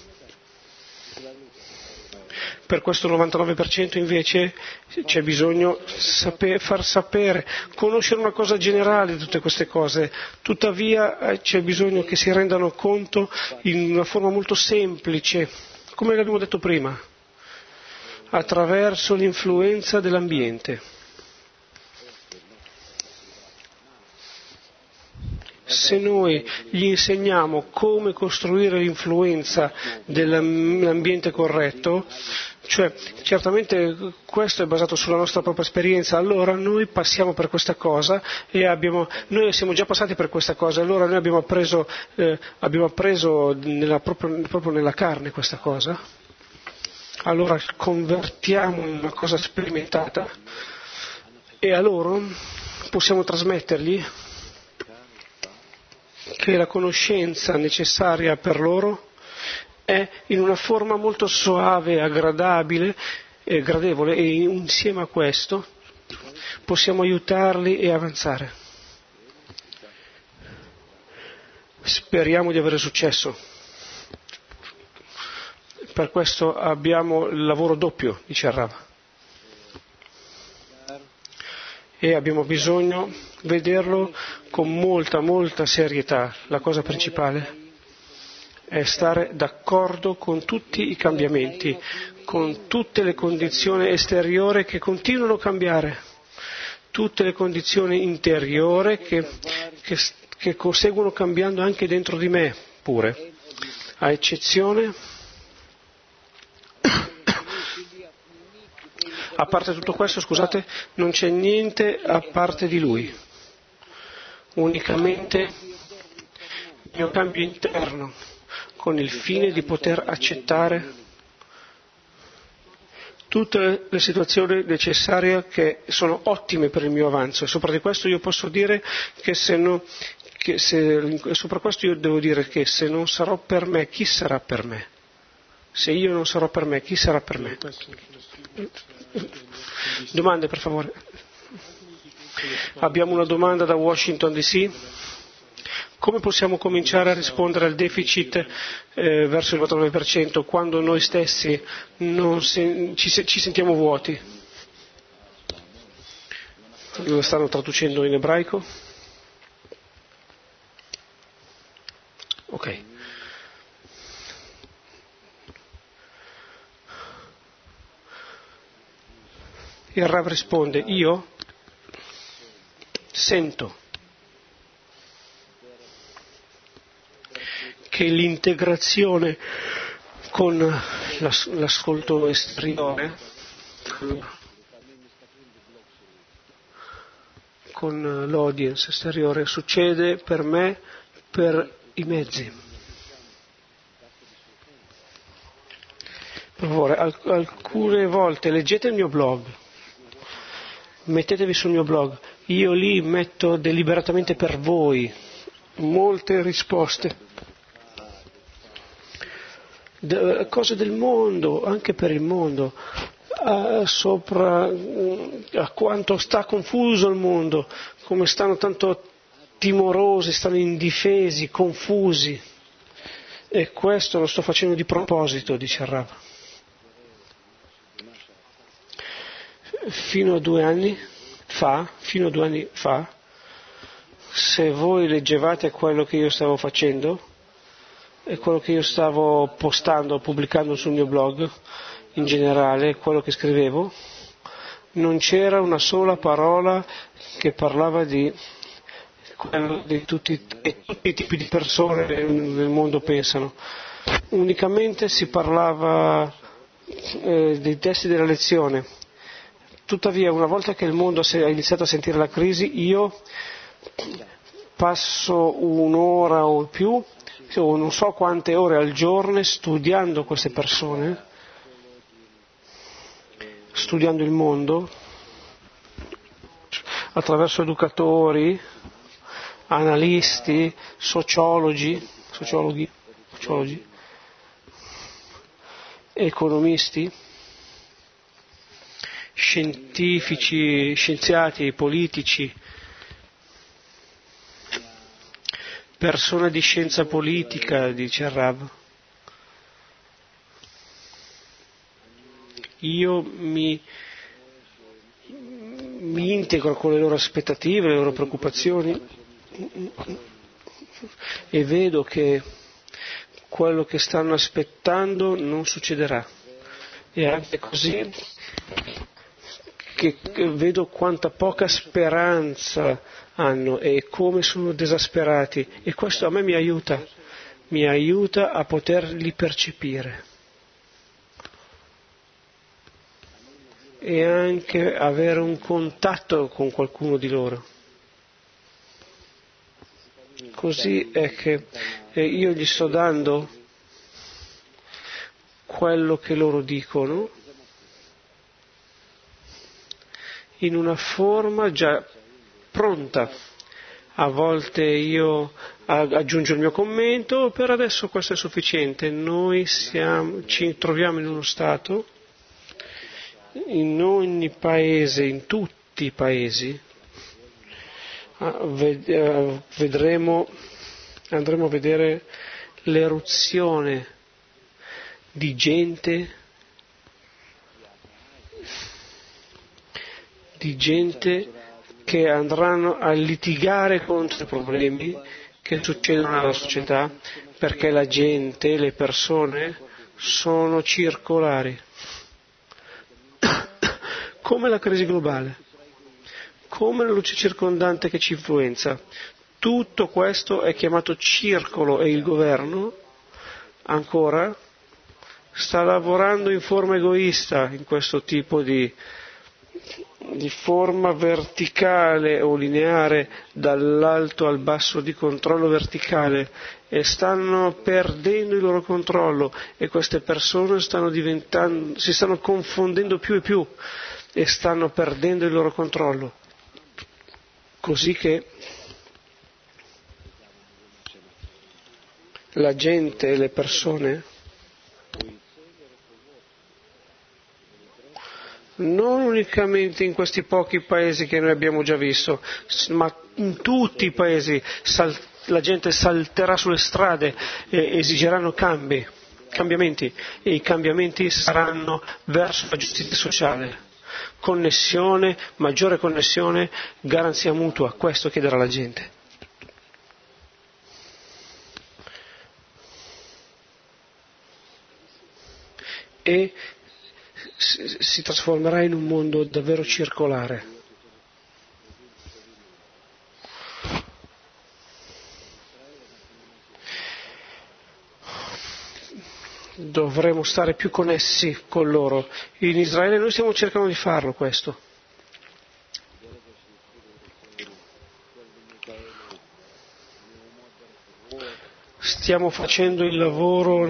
Per questo 99% invece c'è bisogno far sapere, conoscere una cosa generale di tutte queste cose, tuttavia c'è bisogno che si rendano conto in una forma molto semplice, come l'abbiamo detto prima, attraverso l'influenza dell'ambiente. Se noi gli insegniamo come costruire l'influenza dell'ambiente corretto, cioè certamente questo è basato sulla nostra propria esperienza, allora noi passiamo per questa cosa e noi siamo già passati per questa cosa, allora noi abbiamo appreso proprio nella carne questa cosa, allora convertiamo in una cosa sperimentata e a loro possiamo trasmettergli che la conoscenza necessaria per loro è in una forma molto soave, agradabile e gradevole, e insieme a questo possiamo aiutarli e avanzare. Speriamo di avere successo. Per questo abbiamo il lavoro doppio, dice Rav. E abbiamo bisogno di vederlo con molta serietà. La cosa principale è stare d'accordo con tutti i cambiamenti, con tutte le condizioni esteriori che continuano a cambiare, tutte le condizioni interiori che seguono cambiando anche dentro di me pure, a eccezione. A parte tutto questo, scusate, non c'è niente a parte di Lui, unicamente il mio cambio interno, con il fine di poter accettare tutte le situazioni necessarie che sono ottime per il mio avanzo. E sopra di questo io posso dire sopra questo io devo dire che se non sarò per me, chi sarà per me? Se io non sarò per me, chi sarà per me? Domande, per favore. Abbiamo una domanda da Washington DC. Come possiamo cominciare a rispondere al deficit verso il 99% quando noi stessi ci sentiamo vuoti? Lo stanno traducendo in ebraico? Ok. Il Rav risponde: io sento che l'integrazione con l'ascolto esteriore, con l'audience esteriore, succede per me per i mezzi. Per favore, alcune volte leggete il mio blog. Mettetevi sul mio blog, io lì metto deliberatamente per voi molte risposte, cose del mondo, anche per il mondo, sopra a quanto sta confuso il mondo, come stanno tanto timorosi, stanno indifesi, confusi, e questo lo sto facendo di proposito, dice il Rav. Fino a 2 anni fa, se voi leggevate quello che io stavo facendo e quello che io stavo postando, pubblicando sul mio blog, in generale, quello che scrivevo, non c'era una sola parola che parlava di quello di tutti i tipi di persone nel mondo pensano. Unicamente si parlava dei testi della lezione. Tuttavia, una volta che il mondo ha iniziato a sentire la crisi, io passo 1 ora o più, o non so quante ore al giorno, studiando queste persone, studiando il mondo, attraverso educatori, analisti, sociologhi, economisti, scientifici, scienziati, politici, persone di scienza politica, dice il Rav. Io mi integro con le loro aspettative, le loro preoccupazioni e vedo che quello che stanno aspettando non succederà. E anche così che vedo quanta poca speranza hanno e come sono desasperati, e questo a me mi aiuta a poterli percepire e anche avere un contatto con qualcuno di loro. Così è che io gli sto dando quello che loro dicono in una forma già pronta. A volte io aggiungo il mio commento, per adesso questo è sufficiente. Noi ci troviamo in uno stato, in ogni paese, in tutti i paesi, andremo a vedere l'eruzione di gente che andranno a litigare contro i problemi che succedono nella società, perché la gente, le persone, sono circolari, come la crisi globale, come la luce circondante che ci influenza. Tutto questo è chiamato circolo e il governo ancora sta lavorando in forma egoista, in questo tipo di forma verticale o lineare, dall'alto al basso, di controllo verticale, e stanno perdendo il loro controllo, e queste persone si stanno confondendo più e più e stanno perdendo il loro controllo, così che la gente, le persone, non unicamente in questi pochi paesi che noi abbiamo già visto, ma in tutti i paesi la gente salterà sulle strade e esigeranno cambiamenti, e i cambiamenti saranno verso la giustizia sociale, connessione, maggiore connessione, garanzia mutua. Questo chiederà la gente. E si trasformerà in un mondo davvero circolare. Dovremo stare più connessi con loro. In Israele noi stiamo cercando di farlo questo. Stiamo facendo il lavoro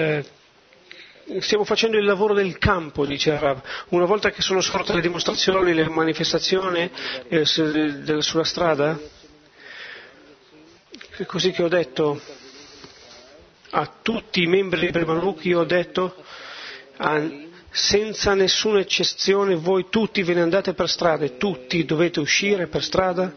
del campo, dice il Rav. Una volta che sono sorte le dimostrazioni, le manifestazioni sulla strada, è così che ho detto a tutti i membri di Bremanuk, io ho detto, senza nessuna eccezione, voi tutti ve ne andate per strada, tutti dovete uscire per strada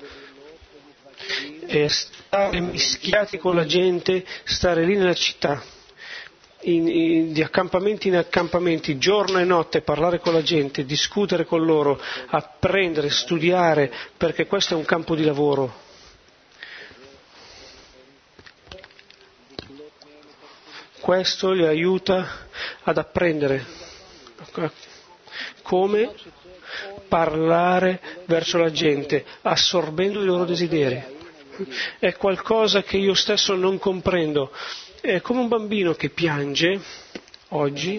e stare mischiati con la gente, stare lì nella città, di accampamenti in accampamenti, giorno e notte, parlare con la gente, discutere con loro, apprendere, studiare, perché questo è un campo di lavoro. Questo li aiuta ad apprendere come parlare verso la gente, assorbendo i loro desideri. È qualcosa che io stesso non comprendo. È come un bambino che piange oggi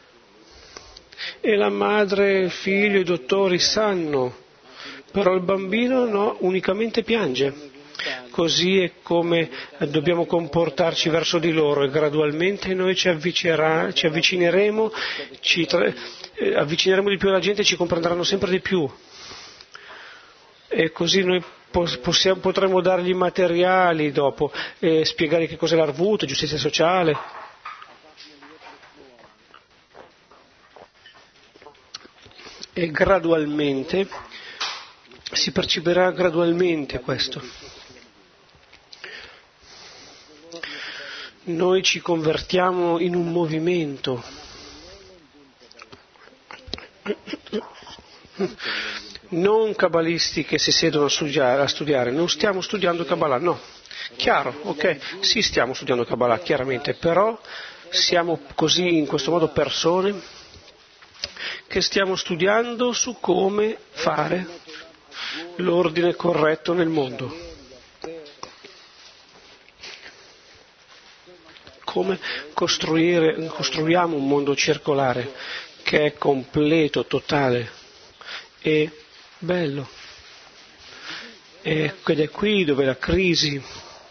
e la madre, il figlio, i dottori sanno, però il bambino no, unicamente piange. Così è come dobbiamo comportarci verso di loro, e gradualmente noi ci avvicineremo di più alla gente e ci comprenderanno sempre di più. e così noi potremo dargli i materiali dopo, spiegare che cos'è l'Arvut, giustizia sociale. E gradualmente, si percepirà gradualmente questo. Noi ci convertiamo in un movimento. Non cabalisti che si siedono a studiare, non stiamo studiando Kabbalah, no. Chiaro, ok, sì stiamo studiando Kabbalah, chiaramente, però siamo così in questo modo persone che stiamo studiando su come fare l'ordine corretto nel mondo. Come costruiamo un mondo circolare che è completo, totale e bello. Ed è qui dove la crisi,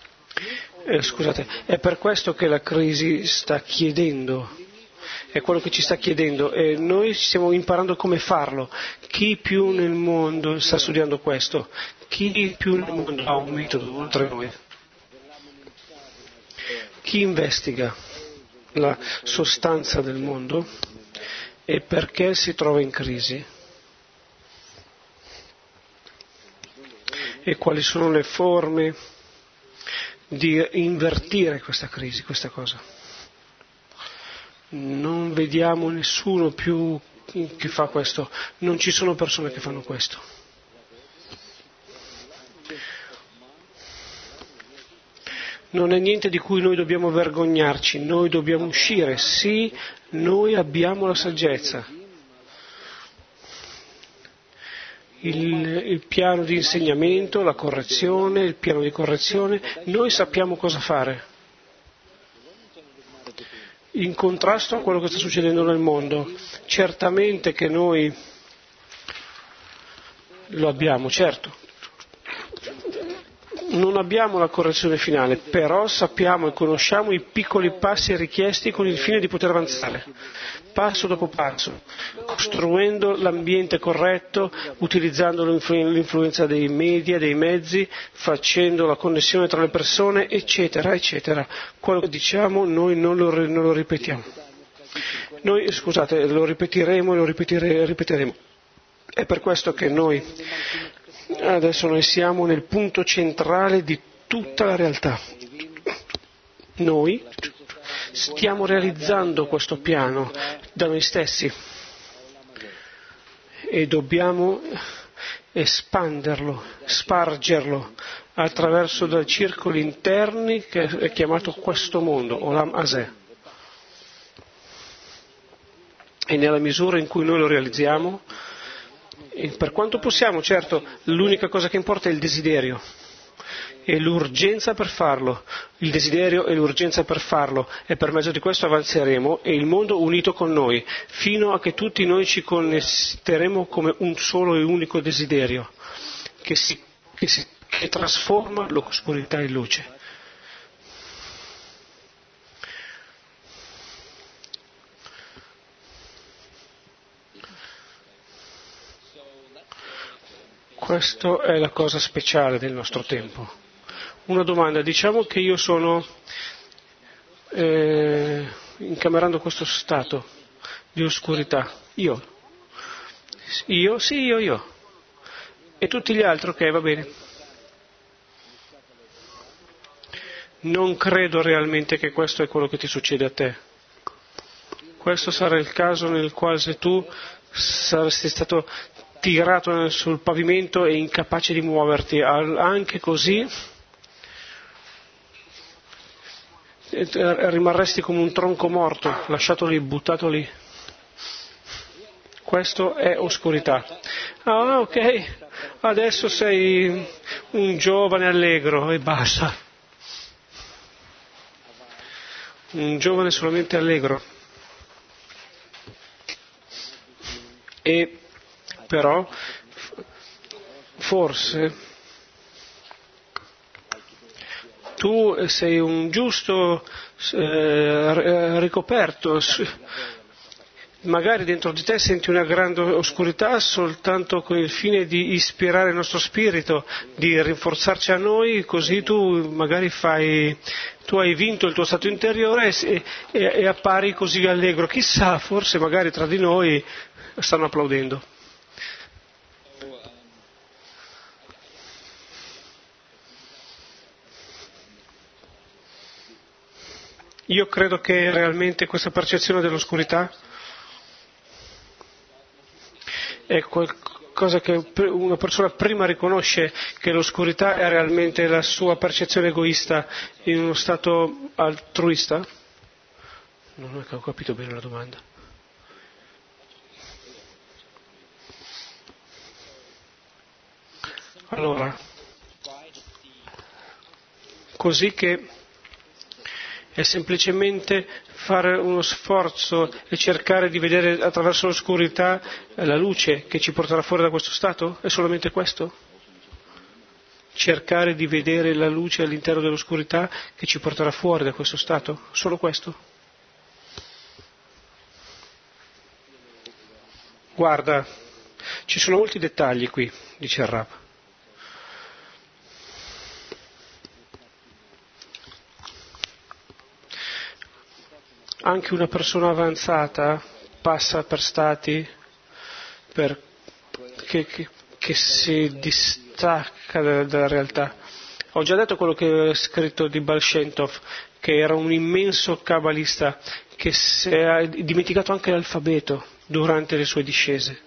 è per questo che la crisi sta chiedendo, è quello che ci sta chiedendo e noi stiamo imparando come farlo. Chi più nel mondo sta studiando questo? Chi più nel mondo ha un metodo oltre noi? Chi investiga la sostanza del mondo e perché si trova in crisi? E quali sono le forme di invertire questa crisi, questa cosa? Non vediamo nessuno più che fa questo, non ci sono persone che fanno questo. Non è niente di cui noi dobbiamo vergognarci, noi dobbiamo uscire, sì, noi abbiamo la saggezza. Il piano di insegnamento, la correzione, il piano di correzione, noi sappiamo cosa fare. In contrasto a quello che sta succedendo nel mondo. Certamente che noi lo abbiamo, certo. Non abbiamo la correzione finale, però sappiamo e conosciamo i piccoli passi richiesti con il fine di poter avanzare, passo dopo passo, costruendo l'ambiente corretto, utilizzando l'influenza dei media, dei mezzi, facendo la connessione tra le persone, eccetera, eccetera. Quello che diciamo noi non lo ripetiamo. Noi, scusate, lo ripeteremo e lo ripeteremo. È per questo che adesso noi siamo nel punto centrale di tutta la realtà. Noi stiamo realizzando questo piano da noi stessi e dobbiamo espanderlo, spargerlo attraverso dei circoli interni che è chiamato questo mondo, Olam Hazeh. E nella misura in cui noi lo realizziamo, e per quanto possiamo, certo, l'unica cosa che importa è il desiderio e l'urgenza per farlo, il desiderio e l'urgenza per farlo, e per mezzo di questo avanzeremo e il mondo unito con noi, fino a che tutti noi ci connetteremo come un solo e unico desiderio, che trasforma l'oscurità in luce. Questa è la cosa speciale del nostro tempo. Una domanda, diciamo che io sono incamerando questo stato di oscurità. Io. E tutti gli altri, ok, va bene. Non credo realmente che questo è quello che ti succede a te. Questo sarà il caso nel quale se tu saresti stato tirato sul pavimento e incapace di muoverti, anche così rimarresti come un tronco morto, lasciato lì, buttato lì. Questo è oscurità. Ah, ok, adesso sei un giovane allegro e basta. Un giovane solamente allegro. E però forse tu sei un giusto ricoperto, magari dentro di te senti una grande oscurità soltanto con il fine di ispirare il nostro spirito, di rinforzarci a noi, così tu hai vinto il tuo stato interiore e appari così allegro. Chissà, forse magari tra di noi stanno applaudendo. Io credo che realmente questa percezione dell'oscurità è qualcosa che una persona prima riconosce, che l'oscurità è realmente la sua percezione egoista in uno stato altruista? Non è che ho capito bene la domanda. Allora, così che è semplicemente fare uno sforzo e cercare di vedere attraverso l'oscurità la luce che ci porterà fuori da questo stato? È solamente questo? Cercare di vedere la luce all'interno dell'oscurità che ci porterà fuori da questo stato? Solo questo? Guarda, ci sono molti dettagli qui, dice il Rav. Anche una persona avanzata passa per stati che si distacca dalla realtà. Ho già detto quello che ho scritto di Baal Shem Tov, che era un immenso kabbalista che si è dimenticato anche l'alfabeto durante le sue discese.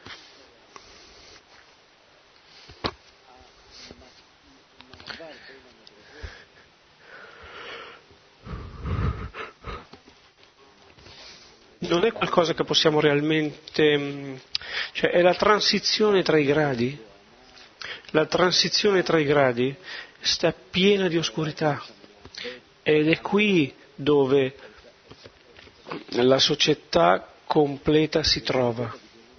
Non è qualcosa che possiamo realmente, cioè è la transizione tra i gradi. La transizione tra i gradi sta piena di oscurità ed è qui dove la società completa si trova.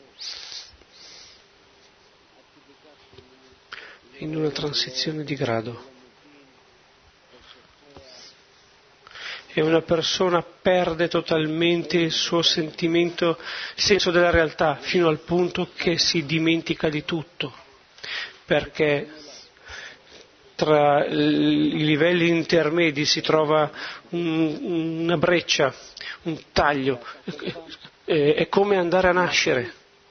In una transizione di grado. E una persona perde totalmente il suo senso della realtà, fino al punto che si dimentica di tutto, perché tra i livelli intermedi si trova una breccia, un taglio, è come andare a nascere.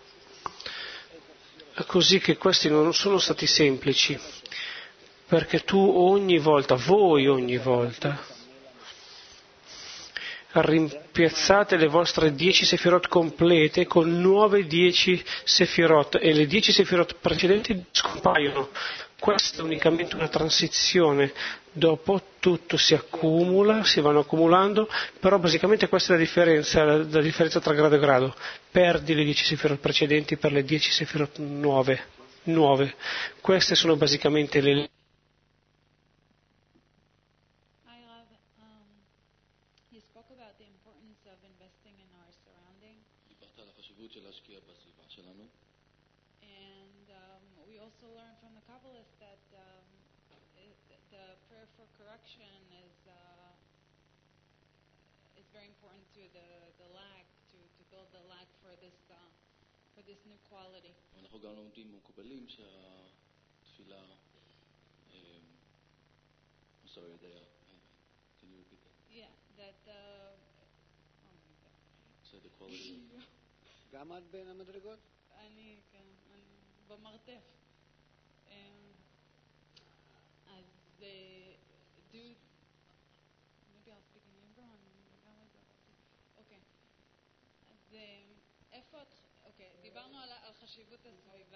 Così che questi non sono stati semplici, perché voi ogni volta, rimpiazzate le vostre 10 sefirot complete con nuove 10 sefirot e le 10 sefirot precedenti scompaiono. Questa è unicamente una transizione, dopo tutto si accumula, si vanno accumulando, però basicamente questa è la differenza tra grado e grado. Perdi le 10 sefirot precedenti per le 10 sefirot nuove. Queste sono basicamente le אנחנו גם לומדים מקובלים שהתפילה, I'm sorry, can you repeat that? Yeah, that, So the quality of... גם את בין המדרגות? אני במרתף. אז maybe I'll speak in Hebrew, אוקיי. אז איפה את... אוקיי, דיברנו על חשיבות הסביבה.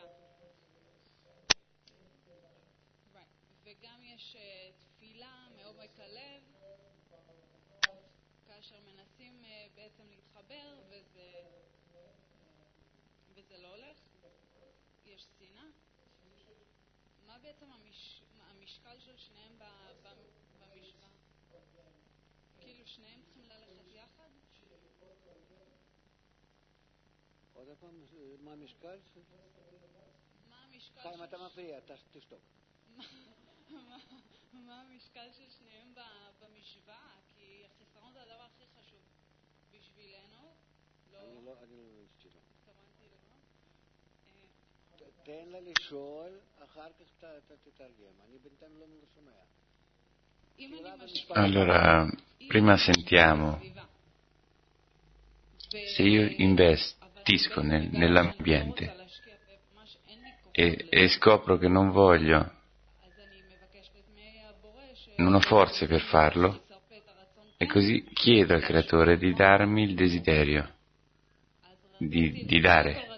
Right. וגם יש תפילה מעומק הלב, כאשר מנסים בעצם להתחבר וזה לא הולך, יש שנאה. מה בעצם המשקל של שניהם במשוואה? כאילו שניהם צריכים ללכת יחד? עוד פעם, מה המשקל? חיים, אתה מפריע, תשתוק. מה המשקל של שניהם במשוואה? כי החיסרון זה הדבר הכי חשוב בשבילנו, התכוונתי למה? תן לה לשאול, אחר כך אתה תתרגם. אני בינתיים לא שומע. אם אני משקיעה Allora, prima sentiamo, se io investisco nell'ambiente e scopro che non voglio, non ho forze per farlo, e così chiedo al Creatore di darmi il desiderio di dare.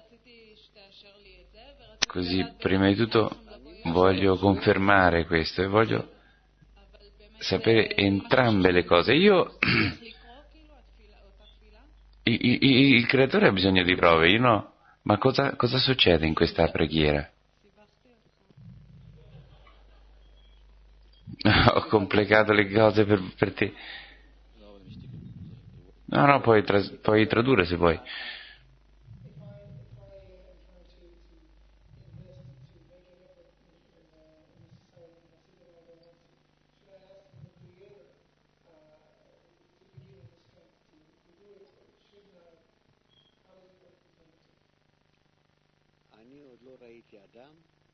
Così, prima di tutto, voglio confermare questo e voglio sapere entrambe le cose. Il Creatore ha bisogno di prove, io no. Ma cosa succede in questa preghiera? Ho complicato le cose per te. No, puoi tradurre se vuoi. אני עוד לא ראיתי אדם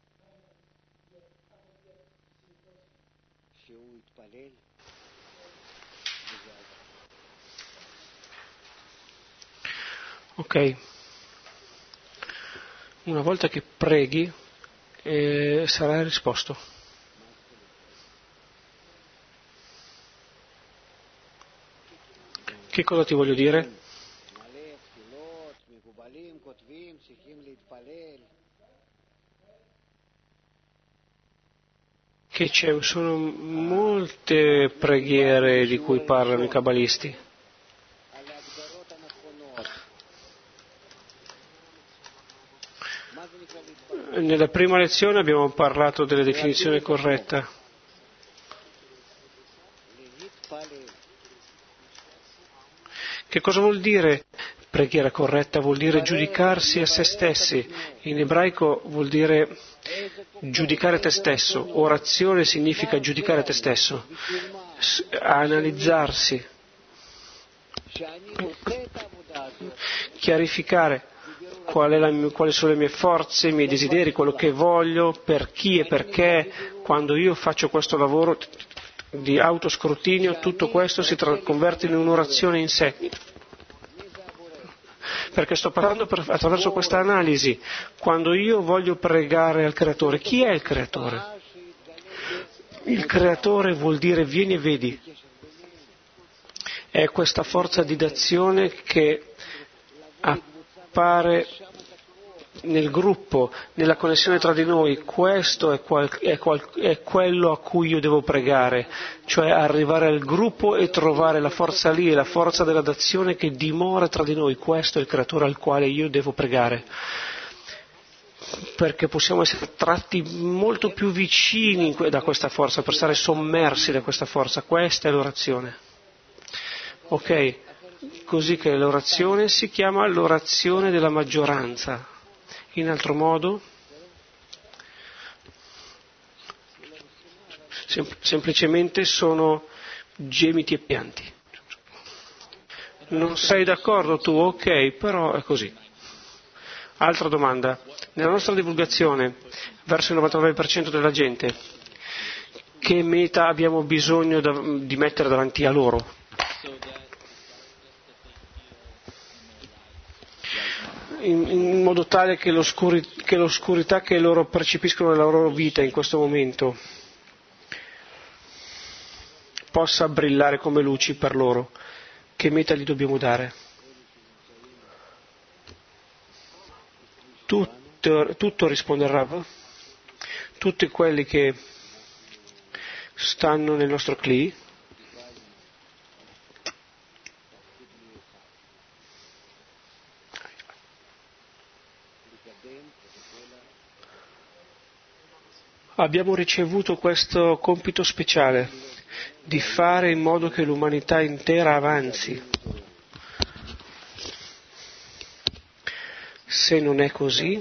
שהוא התפלל וזה עזר. Ok, una volta che preghi sarai risposto. Che cosa ti voglio dire? מלא תפילות, מקובלים, כותבים, צריכים להתפלל. Che sono molte preghiere di cui parlano i cabalisti. על ההגדרות הנכונות. מה זה נקרא להתפלל? Nella prima lezione abbiamo parlato della definizione corretta. להתפלל. Che cosa vuol dire preghiera corretta? Vuol dire giudicarsi a se stessi. In ebraico vuol dire giudicare te stesso. Orazione significa giudicare te stesso, analizzarsi, שאני עושה את העבודה הזאת. chiarificare quali sono le mie forze, i miei desideri, quello che voglio, per chi e perché. Quando io faccio questo lavoro di autoscrutinio, tutto questo si converte in un'orazione in sé. Perché sto parlando attraverso questa analisi. Quando io voglio pregare al Creatore, chi è il Creatore? Il Creatore vuol dire vieni e vedi. È questa forza di d'azione che appare nel gruppo, nella connessione tra di noi. Questo è quello a cui io devo pregare, cioè arrivare al gruppo e trovare la forza lì, la forza della d'azione che dimora tra di noi. Questo è il Creatore al quale io devo pregare, perché possiamo essere tratti molto più vicini da questa forza, per stare sommersi da questa forza. Questa è l'orazione. Ok? Così che l'orazione si chiama l'orazione della maggioranza. In altro modo, semplicemente sono gemiti e pianti. Non sei d'accordo tu? Ok, però è così. Altra domanda. Nella nostra divulgazione, verso il 99% della gente, che meta abbiamo bisogno di mettere davanti a loro? In modo tale che l'oscurità che loro percepiscono nella loro vita in questo momento possa brillare come luci per loro. Che meta gli dobbiamo dare? Tutto risponde il Rav. Tutti quelli che stanno nel nostro Kli abbiamo ricevuto questo compito speciale di fare in modo che l'umanità intera avanzi. Se non è così,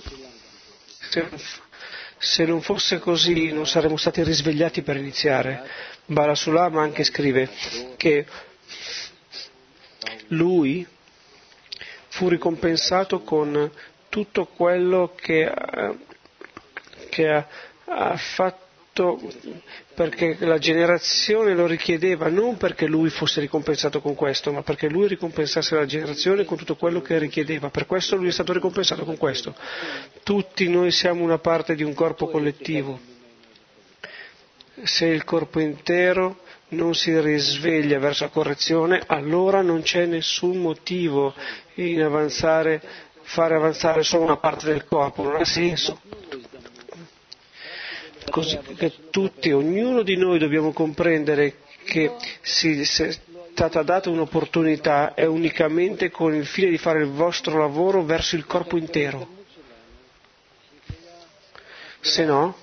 se non fosse così, non saremmo stati risvegliati per iniziare. Bala Sulam anche scrive che lui fu ricompensato con tutto quello che ha fatto, perché la generazione lo richiedeva, non perché lui fosse ricompensato con questo, ma perché lui ricompensasse la generazione con tutto quello che richiedeva. Per questo lui è stato ricompensato con questo. Tutti noi siamo una parte di un corpo collettivo. Se il corpo intero non si risveglia verso la correzione, allora non c'è nessun motivo in fare avanzare solo una parte del corpo, non ha senso. Così che tutti, ognuno di noi dobbiamo comprendere che si è stata data un'opportunità è unicamente con il fine di fare il vostro lavoro verso il corpo intero. Se no,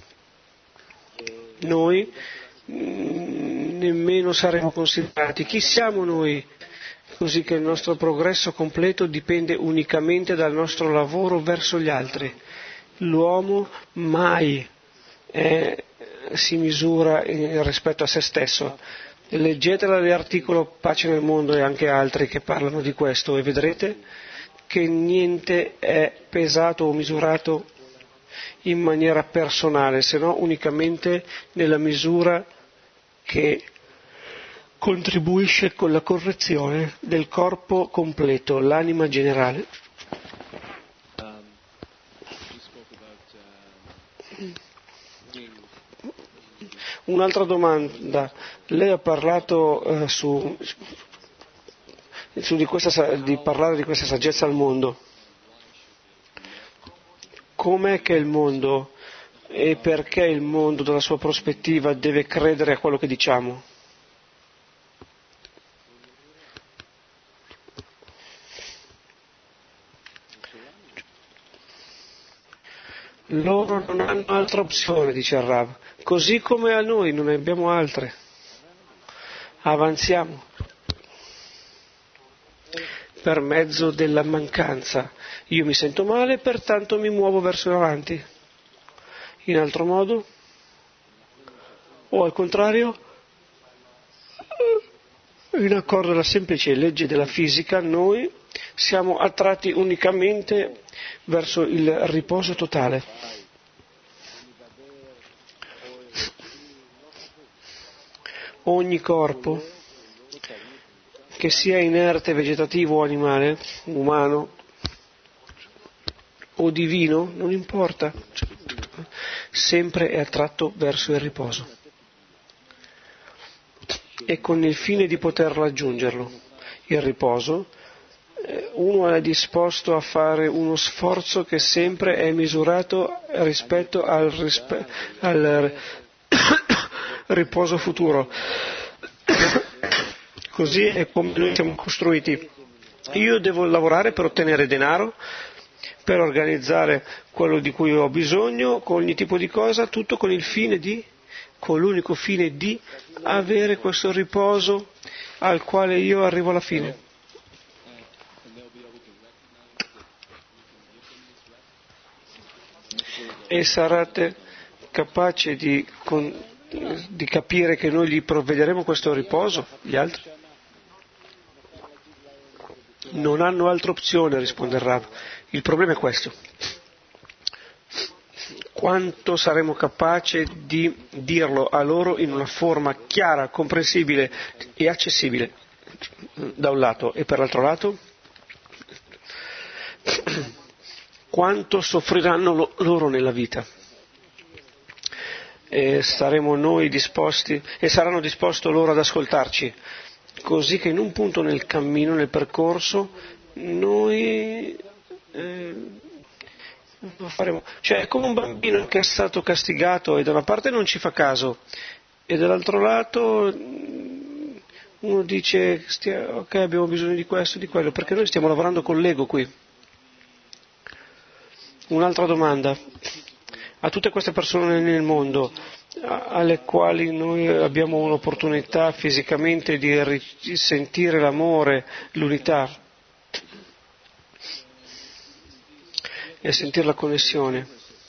noi nemmeno saremo considerati. Chi siamo noi? Così che il nostro progresso completo dipende unicamente dal nostro lavoro verso gli altri. L'uomo mai si misura rispetto a se stesso. Leggete l'articolo Pace nel mondo e anche altri che parlano di questo e vedrete che niente è pesato o misurato in maniera personale, se no unicamente nella misura che contribuisce con la correzione del corpo completo, l'anima generale. Un'altra domanda. Lei ha parlato di parlare di questa saggezza al mondo. Com'è che il mondo e perché il mondo dalla sua prospettiva deve credere a quello che diciamo? Loro non hanno altra opzione, dice il Rav, così come a noi non ne abbiamo altre. Avanziamo per mezzo della mancanza. Io mi sento male, pertanto mi muovo verso l'avanti. In altro modo? O al contrario? In accordo alla semplice legge della fisica, noi siamo attratti unicamente verso il riposo totale. Ogni corpo, che sia inerte, vegetativo o animale, umano o divino, non importa, sempre è attratto verso il riposo e con il fine di poter raggiungerlo. Il riposo, uno è disposto a fare uno sforzo che sempre è misurato rispetto al riposo futuro. Così è come noi siamo costruiti. Io devo lavorare per ottenere denaro, per organizzare quello di cui ho bisogno, con ogni tipo di cosa, tutto con l'unico fine di avere questo riposo al quale io arrivo alla fine. E sarete capaci di capire che noi gli provvederemo questo riposo, gli altri? Non hanno altra opzione, risponde il Rav. Il problema è questo. Quanto saremo capaci di dirlo a loro in una forma chiara, comprensibile e accessibile, da un lato, e per l'altro lato? Quanto soffriranno loro nella vita? E saremo noi disposti, e saranno disposti loro ad ascoltarci, così che in un punto nel cammino, nel percorso, noi lo faremo. Cioè è come un bambino che è stato castigato e da una parte non ci fa caso e dall'altro lato uno dice ok, abbiamo bisogno di questo, di quello, perché noi stiamo lavorando con l'ego qui. Un'altra domanda. A tutte queste persone nel mondo alle quali noi abbiamo un'opportunità fisicamente di sentire l'amore, l'unità e sentire la connessione.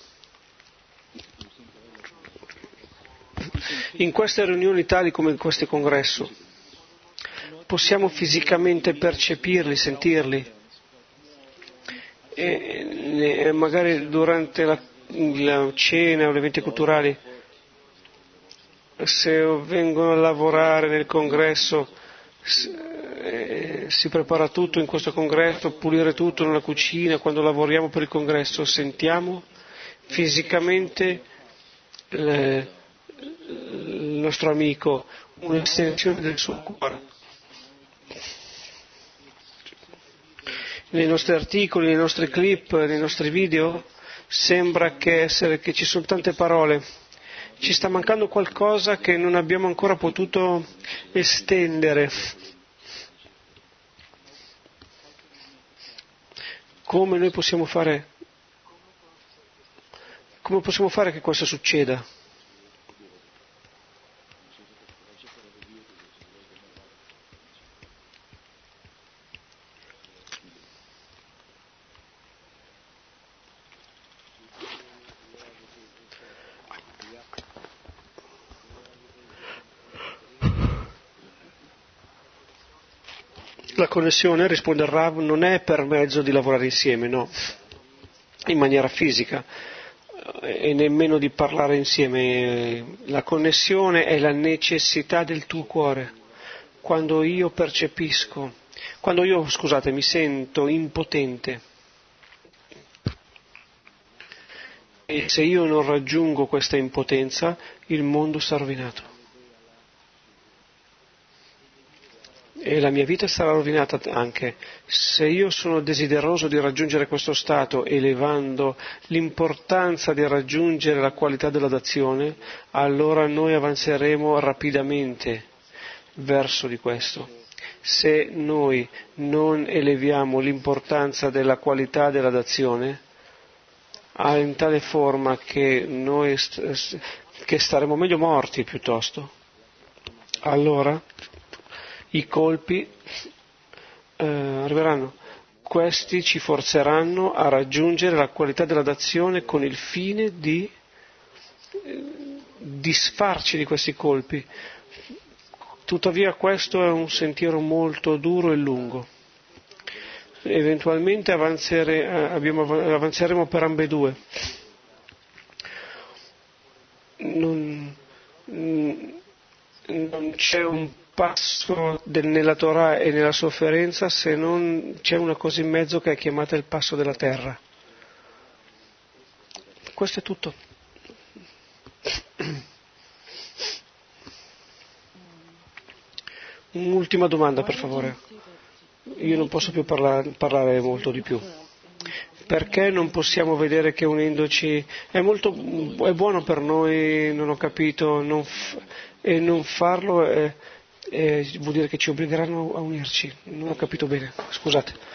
In queste riunioni tali come in questo congresso possiamo fisicamente percepirli, sentirli, e magari durante la cena o gli eventi culturali, se vengono a lavorare nel congresso, si prepara tutto in questo congresso, pulire tutto nella cucina, quando lavoriamo per il congresso sentiamo fisicamente il nostro amico, un'estensione del suo cuore. Nei nostri articoli, nei nostri clip, nei nostri video sembra che ci sono tante parole. Ci sta mancando qualcosa che non abbiamo ancora potuto estendere. Come noi possiamo fare? Come possiamo fare che questo succeda? La connessione, risponde il Rav, non è per mezzo di lavorare insieme, no, in maniera fisica, e nemmeno di parlare insieme. La connessione è la necessità del tuo cuore. Quando io mi sento impotente, e se io non raggiungo questa impotenza, il mondo sarà rovinato. E la mia vita sarà rovinata anche. Se io sono desideroso di raggiungere questo stato, elevando l'importanza di raggiungere la qualità della dazione, allora noi avanzeremo rapidamente verso di questo. Se noi non eleviamo l'importanza della qualità della dazione, in tale forma che noi che staremo meglio morti piuttosto, allora i colpi arriveranno. Questi ci forzeranno a raggiungere la qualità della dazione con il fine di disfarci di questi colpi. Tuttavia questo è un sentiero molto duro e lungo. Eventualmente avanzeremo per ambedue. Non c'è un passo nella Torah e nella sofferenza se non c'è una cosa in mezzo che è chiamata il passo della terra. Questo è tutto. Un'ultima domanda, per favore. Io non posso più parlare molto di più. Perché non possiamo vedere che unendoci è buono per noi, non ho capito, e non farlo vuol dire che ci obbligheranno a unirci. Non ho capito bene, scusate.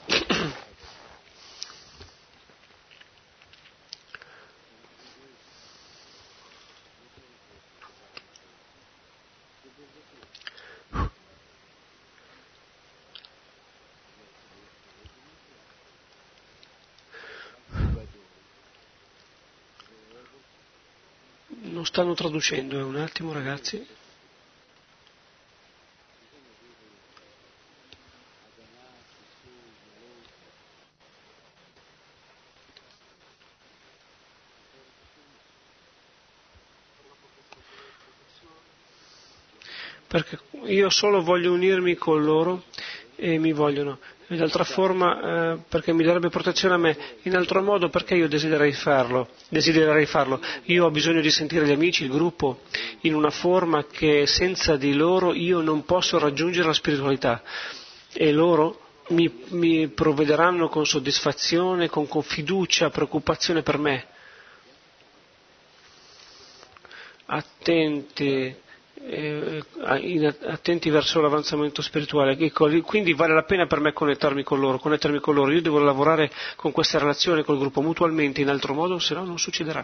Non stanno traducendo, un attimo ragazzi. Perché io solo voglio unirmi con loro e mi vogliono. In altra forma perché mi darebbe protezione a me, in altro modo perché io desidererei farlo. Io ho bisogno di sentire gli amici, il gruppo, in una forma che senza di loro io non posso raggiungere la spiritualità, e loro mi provvederanno con soddisfazione, con fiducia, preoccupazione per me. Attenti verso l'avanzamento spirituale, quindi vale la pena per me connettermi con loro. Io devo lavorare con questa relazione col gruppo mutualmente, in altro modo se no non succederà.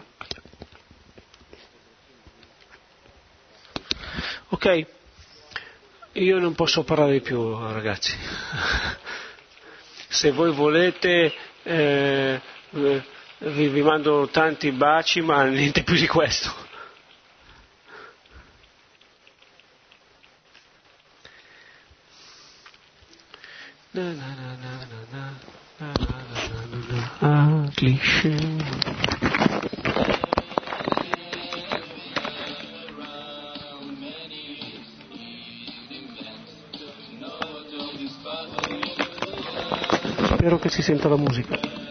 Ok, io non posso parlare di più ragazzi. Se voi volete vi mando tanti baci, ma niente più di questo. Na na na na na na na na na. cliché. Spero che si senta la musica.